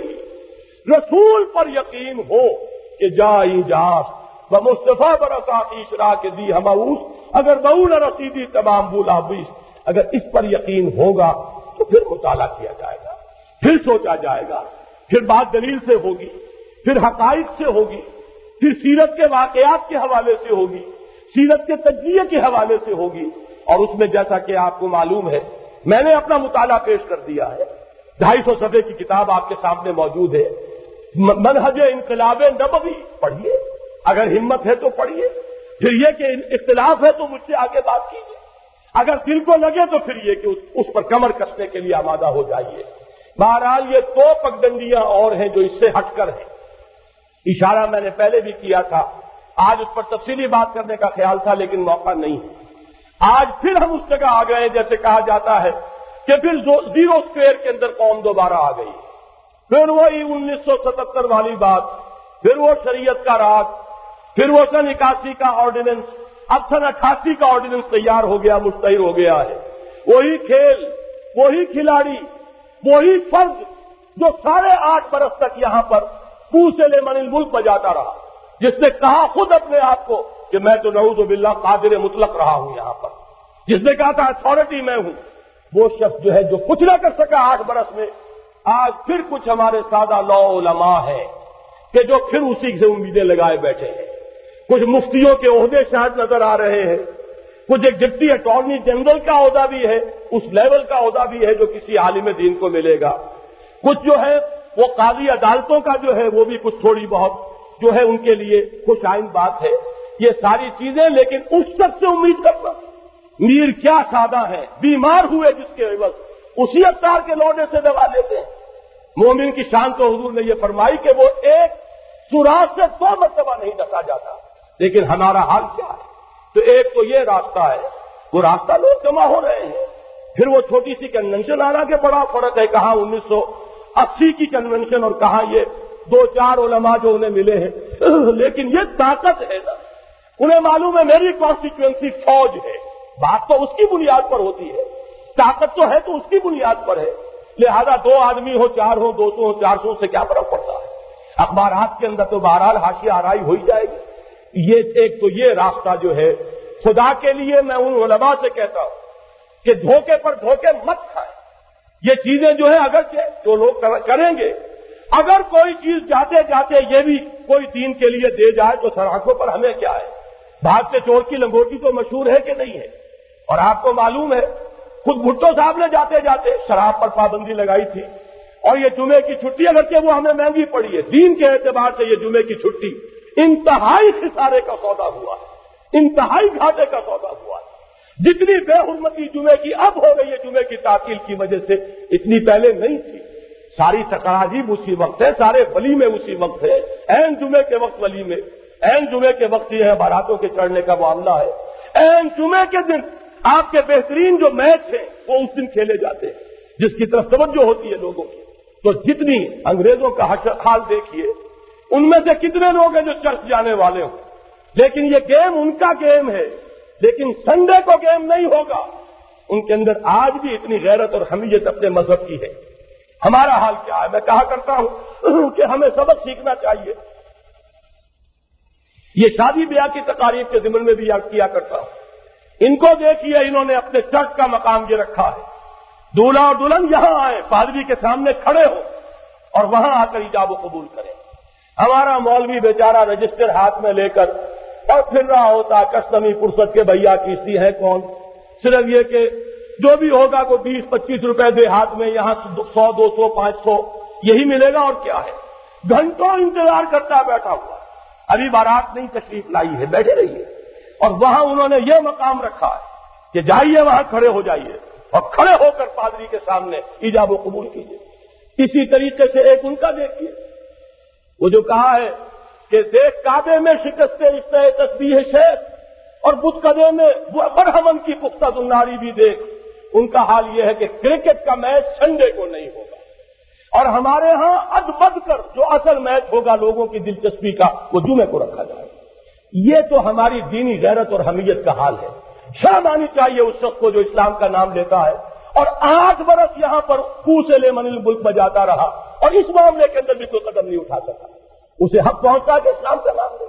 رسول پر یقین ہو کہ جائی جاس و مصطفیٰ برساتی اشراق دی ہماؤس اگر بہو نہ رسیدی تمام بولا بیس، اگر اس پر یقین ہوگا تو پھر مطالعہ کیا جائے گا، پھر سوچا جائے گا، پھر بات دلیل سے ہوگی، پھر حقائق سے ہوگی، پھر سیرت کے واقعات کے حوالے سے ہوگی، سیرت کے تجزیے کے حوالے سے ہوگی. اور اس میں جیسا کہ آپ کو معلوم ہے میں نے اپنا مطالعہ پیش کر دیا ہے، ڈھائی سو صفحے کی کتاب آپ کے سامنے موجود ہے، منہج انقلاب نبوی پڑھیے، اگر ہمت ہے تو پڑھیے، پھر یہ کہ اختلاف ہے تو مجھ سے آگے بات کیجیے، اگر دل کو لگے تو پھر یہ کہ اس پر کمر کسنے کے لیے آمادہ ہو جائیے. بہرحال یہ دو پگڈنڈیاں اور ہیں جو اس سے ہٹ کر ہیں. اشارہ میں نے پہلے بھی کیا تھا، آج اس پر تفصیلی بات کرنے کا خیال تھا لیکن موقع نہیں ہے. آج پھر ہم اس جگہ آ گئے جیسے کہا جاتا ہے کہ پھر زیرو اسکوئر کے اندر قوم دوبارہ آ گئی، پھر وہی انیس سو ستہتر والی بات، پھر وہ شریعت کا راگ، پھر وہ سن اکاسی کا آرڈیننس، اب سن اٹھاسی کا آرڈیننس تیار ہو گیا، مشتہر ہو گیا ہے. وہی کھیل، وہی کھلاڑی، وہی فرد جو ساڑھے آٹھ برس تک یہاں پر کوسے لے من الملک بجاتا رہا، جس نے کہا خود اپنے آپ کو کہ میں تو نعوذ باللہ قادر مطلق رہا ہوں یہاں پر، جس نے کہا تھا اتھارٹی میں ہوں، وہ شخص جو ہے جو کچھ نہ کر سکا آٹھ برس میں، آج پھر کچھ ہمارے سادہ لو علماء ہیں کہ جو پھر اسی سے امیدیں لگائے بیٹھے ہیں. کچھ مفتیوں کے عہدے شاید نظر آ رہے ہیں، کچھ ایک ڈپٹی اٹارنی جنرل کا عہدہ بھی ہے، اس لیول کا عہدہ بھی ہے جو کسی عالم دین کو ملے گا. کچھ جو ہے وہ قاضی عدالتوں کا جو ہے وہ بھی کچھ تھوڑی بہت جو ہے ان کے لیے خوش آئند بات ہے. یہ ساری چیزیں لیکن اس شخص سے امید کرنا، میر کیا سادہ ہے، بیمار ہوئے جس کے عوض اسی عطار کے لوٹے سے دوا لیتے ہیں. مومن کی شان تو حضور نے یہ فرمائی کہ وہ ایک سوراخ سے دو مرتبہ نہیں ڈسا جاتا. لیکن ہمارا حال کیا ہے؟ تو ایک تو یہ راستہ ہے، وہ راستہ لوگ جمع ہو رہے ہیں. پھر وہ چھوٹی سی کنونشن آ رہا کہ بڑا فرق ہے، کہاں انیس سو اسی کی کنونشن اور کہاں یہ دو چار علماء جو انہیں ملے ہیں. لیکن یہ طاقت ہے نا، انہیں معلوم ہے میری کانسٹیچوئنسی فوج ہے، بات تو اس کی بنیاد پر ہوتی ہے، طاقت تو ہے تو اس کی بنیاد پر ہے. لہذا دو آدمی ہو، چار ہو، دو سو ہو، چار سو سے کیا فرق پڑتا ہے؟ اخبارات کے اندر تو بہرحال حاشیہ آرائی ہو ہی جائے گی. یہ ایک تو یہ راستہ جو ہے، خدا کے لیے میں ان علماء سے کہتا ہوں کہ دھوکے پر دھوکے مت کھائیں. یہ چیزیں جو ہے اگرچہ جو لوگ کریں گے، اگر کوئی چیز جاتے جاتے یہ بھی کوئی دین کے لیے دے جائے تو سراخوں پر ہمیں کیا ہے؟ بھاگتے چور کی لنگوٹی تو مشہور ہے کہ نہیں ہے؟ اور آپ کو معلوم ہے خود بھٹو صاحب نے جاتے جاتے شراب پر پابندی لگائی تھی، اور یہ جمعے کی چھٹی اگرچہ وہ ہمیں مہنگی پڑی ہے، دین کے اعتبار سے یہ جمعے کی چھٹی انتہائی خسارے کا سودا ہوا ہے، انتہائی گھاٹے کا سودا ہوا ہے. جتنی بے حرمتی جمعے کی اب ہو گئی ہے جمعے کی تعطیل کی وجہ سے، اتنی پہلے نہیں تھی. ساری تقاریب اسی وقت ہے، سارے ولیمے اسی وقت ہے، عین جمعے کے وقت ولیمے، عین جمعے کے وقت یہ ہے باراتوں کے چڑھنے کا معاملہ ہے، عین جمعے کے دن آپ کے بہترین جو میچ ہیں وہ اس دن کھیلے جاتے ہیں جس کی طرف توجہ ہوتی ہے لوگوں کی. تو جتنی انگریزوں کا حال دیکھیے، ان میں سے کتنے لوگ ہیں جو چرچ جانے والے ہوں، لیکن یہ گیم ان کا گیم ہے، لیکن سنڈے کو گیم نہیں ہوگا. ان کے اندر آج بھی اتنی غیرت اور حمیت اپنے مذہب کی ہے. ہمارا حال کیا ہے؟ میں کہا کرتا ہوں کہ ہمیں سبق سیکھنا چاہیے. یہ شادی بیاہ کی تقاریب کے ضمن میں بھی یاد کیا کرتا ہوں. ان کو دیکھیے، انہوں نے اپنے چرچ کا مقام یہ رکھا ہے، دولہا اور دلہن یہاں آئے، پادری کے سامنے کھڑے ہو اور وہاں آ کر ایجاب و قبول کریں. ہمارا مولوی بیچارہ رجسٹر ہاتھ میں لے کر اور پھر رہا ہوتا کسٹمی فرصت کے بھیا کشتی ہے کون، صرف یہ کہ جو بھی ہوگا کوئی بیس پچیس روپے دے ہاتھ میں، یہاں سو دو سو پانچ سو یہی ملے گا اور کیا ہے. گھنٹوں انتظار کرتا بیٹھا ہوا، ابھی بارات نہیں تشریف لائی ہے، بیٹھے رہیے. اور وہاں انہوں نے یہ مقام رکھا ہے کہ جائیے وہاں کھڑے ہو جائیے اور کھڑے ہو کر پادری کے سامنے ایجاب و قبول کیجیے. اسی طریقے سے ایک ان کا دیکھیے، وہ جو کہا ہے کہ دیکھ کعبے میں شکست رشتہ تسبیح شیخ اور بت قدے میں برہمن کی پختہ زناری بھی دیکھ. ان کا حال یہ ہے کہ کرکٹ کا میچ سنڈے کو نہیں ہوگا، اور ہمارے ہاں اد بد کر جو اصل میچ ہوگا لوگوں کی دلچسپی کا وہ جمعے کو رکھا جائے. یہ تو ہماری دینی غیرت اور حمیت کا حال ہے. شرم آنی چاہیے اس شخص کو جو اسلام کا نام لیتا ہے اور آٹھ برس یہاں پر کوسے لے من الملک بجاتا رہا اور اس معاملے کے اندر بھی کوئی قدم نہیں اٹھا سکا. اسے حق پہنچتا کہ اسلام کا نام لے.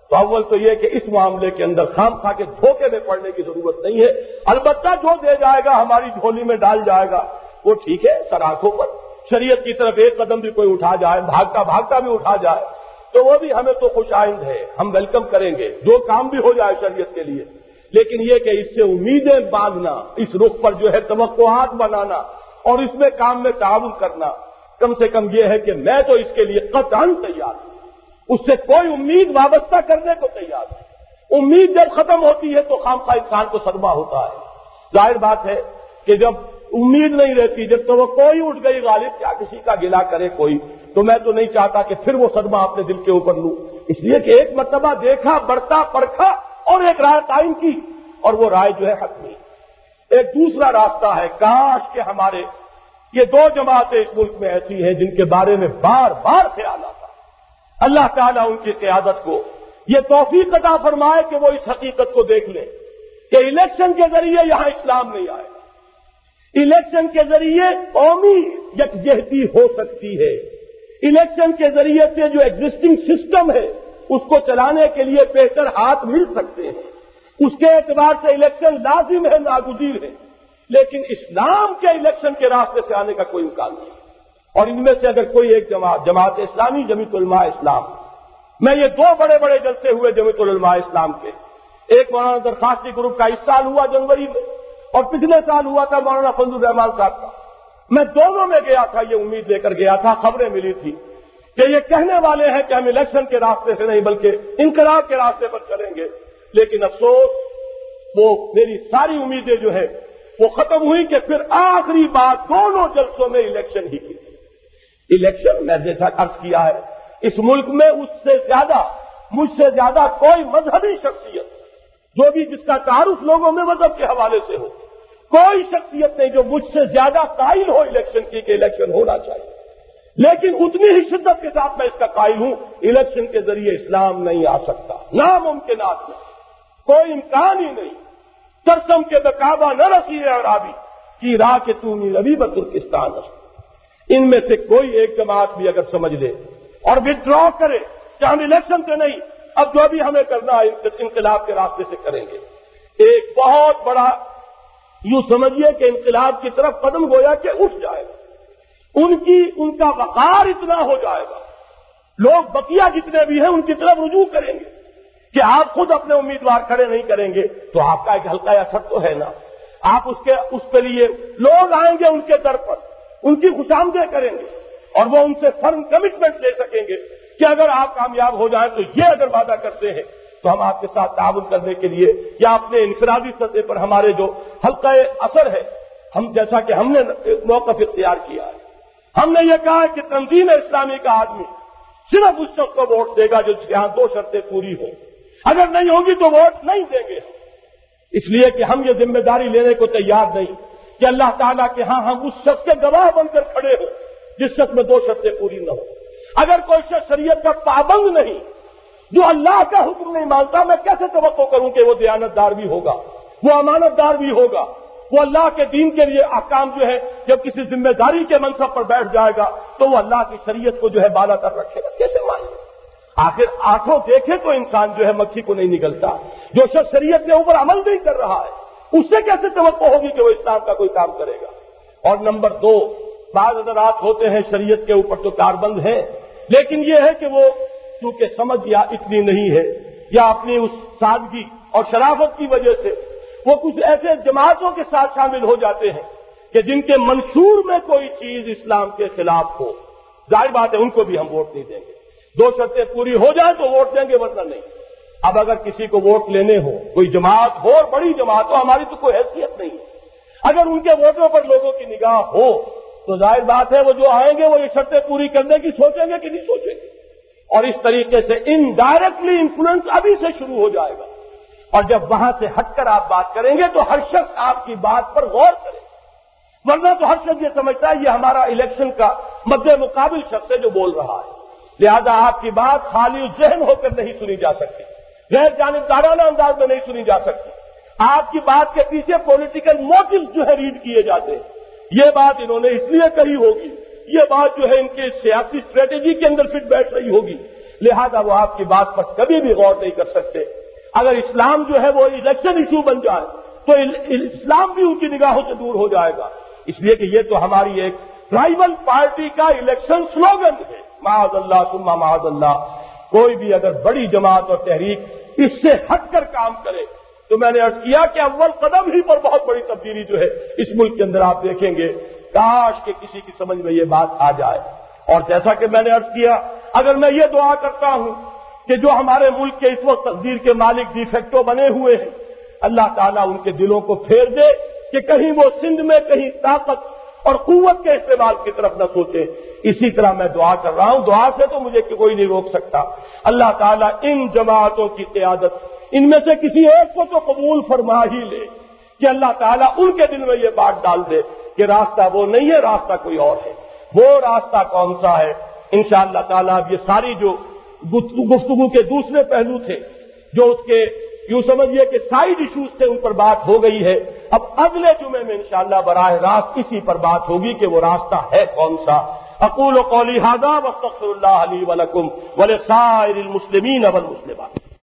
تو اول تو یہ کہ اس معاملے کے اندر خام خواہ کے دھوکے میں پڑنے کی ضرورت نہیں ہے. البتہ جو دے جائے گا ہماری جھولی میں ڈال جائے گا وہ ٹھیک ہے، سر آنکھوں پر شریعت کی طرف ایک قدم بھی کوئی اٹھا جائے، بھاگتا بھاگتا بھی اٹھا جائے تو وہ بھی ہمیں تو خوش آئند ہے، ہم ویلکم کریں گے، جو کام بھی ہو جائے شریعت کے لیے. لیکن یہ کہ اس سے امیدیں باندھنا، اس رخ پر جو ہے توقعات بنانا اور اس میں کام میں تعاون کرنا، کم سے کم یہ ہے کہ میں تو اس کے لیے قطعاً تیار ہوں، اس سے کوئی امید وابستہ کرنے کو تیار ہے. امید جب ختم ہوتی ہے تو خامخواہ انسان کو صدمہ ہوتا ہے. ظاہر بات ہے کہ جب امید نہیں رہتی، جب توقع ہی اٹھ گئی غالب، کیا کسی کا گلہ کرے کوئی، تو میں تو نہیں چاہتا کہ پھر وہ صدمہ اپنے دل کے اوپر لوں. اس لیے کہ ایک مرتبہ دیکھا، بڑھتا پرکھا اور ایک رائے قائم کی، اور وہ رائے جو ہے حتمی. ایک دوسرا راستہ ہے، کاش کہ ہمارے یہ دو جماعتیں اس ملک میں ایسی ہیں جن کے بارے میں بار بار خیال آتا ہے. اللہ تعالیٰ ان کی قیادت کو یہ توفیق عطا فرمائے کہ وہ اس حقیقت کو دیکھ لیں کہ الیکشن کے ذریعے یہاں اسلام نہیں آئے. الیکشن کے ذریعے قومی یکجہتی ہو سکتی ہے. الیکشن کے ذریعے سے جو ایگزسٹنگ سسٹم ہے اس کو چلانے کے لیے بہتر ہاتھ مل سکتے ہیں. اس کے اعتبار سے الیکشن لازم ہے، ناگزیر ہے. لیکن اسلام کے الیکشن کے راستے سے آنے کا کوئی امکان نہیں. اور ان میں سے اگر کوئی ایک جماعت جماعت اسلامی، جمیعت علماء اسلام، میں یہ دو بڑے بڑے جلسے ہوئے جمیعت علماء اسلام کے، ایک مولانا درخواستی گروپ کا اس سال ہوا جنوری میں، اور پچھلے سال ہوا تھا مولانا فضل الرحمان صاحب کا. میں دونوں میں گیا تھا، یہ امید لے کر گیا تھا، خبریں ملی تھی کہ یہ کہنے والے ہیں کہ ہم الیکشن کے راستے سے نہیں بلکہ انقلاب کے راستے پر چلیں گے. لیکن افسوس وہ میری ساری امیدیں جو ہے وہ ختم ہوئی کہ پھر آخری بات دونوں جلسوں میں الیکشن ہی کی. الیکشن میں جیسا عرض کیا ہے، اس ملک میں اس سے زیادہ، مجھ سے زیادہ کوئی مذہبی شخصیت جو بھی جس کا تعارف لوگوں میں مذہب کے حوالے سے ہو، کوئی شخصیت نہیں جو مجھ سے زیادہ قائل ہو الیکشن کی کہ الیکشن ہونا چاہیے. لیکن اتنی ہی شدت کے ساتھ میں اس کا قائل ہوں، الیکشن کے ذریعے اسلام نہیں آ سکتا. ناممکنات میں کوئی امکان ہی نہیں. ترسم کے بکعبہ نہ رسی ہے عرابی کی راہ کے تونی نبی بترکستان. ان میں سے کوئی ایک جماعت بھی اگر سمجھ لے اور وڈرا کرے کہ ہم الیکشن سے نہیں، اب جو بھی ہمیں کرنا ہے انقلاب کے راستے سے کریں گے، ایک بہت بڑا یوں سمجھیے کہ انقلاب کی طرف قدم گویا کہ اٹھ جائے گا. ان کی ان کا وقار اتنا ہو جائے گا، لوگ بقیہ جتنے بھی ہیں ان کی طرف رجوع کریں گے کہ آپ خود اپنے امیدوار کھڑے نہیں کریں گے تو آپ کا ایک ہلکا اثر تو ہے نا. آپ اس کے اس کے لیے لوگ آئیں گے ان کے در پر، ان کی خوشامدیں کریں گے اور وہ ان سے فرم کمٹمنٹ لے سکیں گے کہ اگر آپ کامیاب ہو جائیں تو یہ اگر وعدہ کرتے ہیں تو ہم آپ کے ساتھ تعاون کرنے کے لیے یا اپنے انفرادی سطح پر ہمارے جو حلقہ اثر ہے، ہم جیسا کہ ہم نے موقف اختیار کیا ہے، ہم نے یہ کہا کہ تنظیم اسلامی کا آدمی صرف اس شخص کو ووٹ دے گا جو یہاں دو شرطیں پوری ہوں، اگر نہیں ہوگی تو ووٹ نہیں دیں گے. اس لیے کہ ہم یہ ذمہ داری لینے کو تیار نہیں کہ اللہ تعالیٰ کے ہاں ہم اس شخص کے گواہ بن کر کھڑے ہوں جس شخص میں دو شرطیں پوری نہ ہو. اگر کوئی شخص شریعت کا پابند نہیں، جو اللہ کا حکم نہیں مانتا، میں کیسے توقع کروں کہ وہ دیانت دار بھی ہوگا، وہ امانت دار بھی ہوگا، وہ اللہ کے دین کے لیے احکام جو ہے جب کسی ذمہ داری کے منصب پر بیٹھ جائے گا تو وہ اللہ کی شریعت کو جو ہے بالا تر رکھے گا. کیسے مانے؟ آخر آنکھوں دیکھے تو انسان جو ہے مکھی کو نہیں نگلتا. جو شخص شریعت کے اوپر عمل نہیں کر رہا ہے اس سے کیسے توقع ہوگی کہ وہ اسلام کا کوئی کام کرے گا. اور نمبر دو، بعض حضرات ہوتے ہیں شریعت کے اوپر تو کاربند ہے، لیکن یہ ہے کہ وہ چونکہ سمجھ یا اتنی نہیں ہے یا اپنی اس سادگی اور شرافت کی وجہ سے وہ کچھ ایسے جماعتوں کے ساتھ شامل ہو جاتے ہیں کہ جن کے منشور میں کوئی چیز اسلام کے خلاف ہو. ظاہر بات ہے ان کو بھی ہم ووٹ نہیں دیں گے. دو شرطیں پوری ہو جائیں تو ووٹ دیں گے، ورنہ نہیں. اب اگر کسی کو ووٹ لینے ہو، کوئی جماعت ہو اور بڑی جماعت ہو، ہماری تو کوئی حیثیت نہیں ہے، اگر ان کے ووٹوں پر لوگوں کی نگاہ ہو تو ظاہر بات ہے وہ جو آئیں گے وہ یہ شرطیں پوری کرنے کی سوچیں گے کہ نہیں سوچیں گے. اور اس طریقے سے انڈائریکٹلی انفلوئنس ابھی سے شروع ہو جائے گا. اور جب وہاں سے ہٹ کر آپ بات کریں گے تو ہر شخص آپ کی بات پر غور کرے، ورنہ تو ہر شخص یہ سمجھتا ہے یہ ہمارا الیکشن کا مد مقابل شخص ہے جو بول رہا ہے، لہذا آپ کی بات خالی ذہن ہو کر نہیں سنی جا سکتی، غیر جانبدارانہ انداز میں نہیں سنی جا سکتی. آپ کی بات کے پیچھے پولیٹیکل موٹیو جو ہے ریڈ کیے جاتے ہیں. یہ بات انہوں نے اس لیے کہی ہوگی، یہ بات جو ہے ان کے سیاسی اسٹریٹجی کے اندر فٹ بیٹھ رہی ہوگی، لہذا وہ آپ کی بات پر کبھی بھی غور نہیں کر سکتے۔ اگر اسلام جو ہے وہ الیکشن ایشو بن جائے تو اسلام بھی ان کی نگاہوں سے دور ہو جائے گا، اس لیے کہ یہ تو ہماری ایک رائیول پارٹی کا الیکشن سلوگن ہے، معاذ اللہ ثم معاذ اللہ۔ کوئی بھی اگر بڑی جماعت اور تحریک اس سے ہٹ کر کام کرے تو میں نے عرض کیا کہ اول قدم ہی پر بہت بڑی تبدیلی جو ہے اس ملک کے اندر آپ دیکھیں گے۔ کاش کہ کسی کی سمجھ میں یہ بات آ جائے۔ اور جیسا کہ میں نے عرض کیا، اگر میں یہ دعا کرتا ہوں کہ جو ہمارے ملک کے اس وقت تقدیر کے مالک ڈی فیکٹو بنے ہوئے ہیں، اللہ تعالیٰ ان کے دلوں کو پھیر دے کہ کہیں وہ سندھ میں کہیں طاقت اور قوت کے استعمال کی طرف نہ سوچے۔ اسی طرح میں دعا کر رہا ہوں، دعا سے تو مجھے کوئی نہیں روک سکتا۔ اللہ تعالیٰ ان جماعتوں کی قیادت ان میں سے کسی ایک کو تو قبول فرما ہی لے کہ اللہ تعالیٰ ان کے دل میں یہ بات ڈال دے کہ راستہ وہ نہیں ہے، راستہ کوئی اور ہے۔ وہ راستہ کون سا ہے؟ انشاءاللہ تعالیٰ اب یہ ساری جو گفتگو کے دوسرے پہلو تھے، جو اس کے یوں سمجھیے کہ سائیڈ ایشوز تھے، ان پر بات ہو گئی ہے۔ اب اگلے جمعے میں انشاءاللہ براہ راست اسی پر بات ہوگی کہ وہ راستہ ہے کون سا۔ اقول قولی ھذا واستغفر اللہ لی ولکم ولسائر المسلمین والمسلمات۔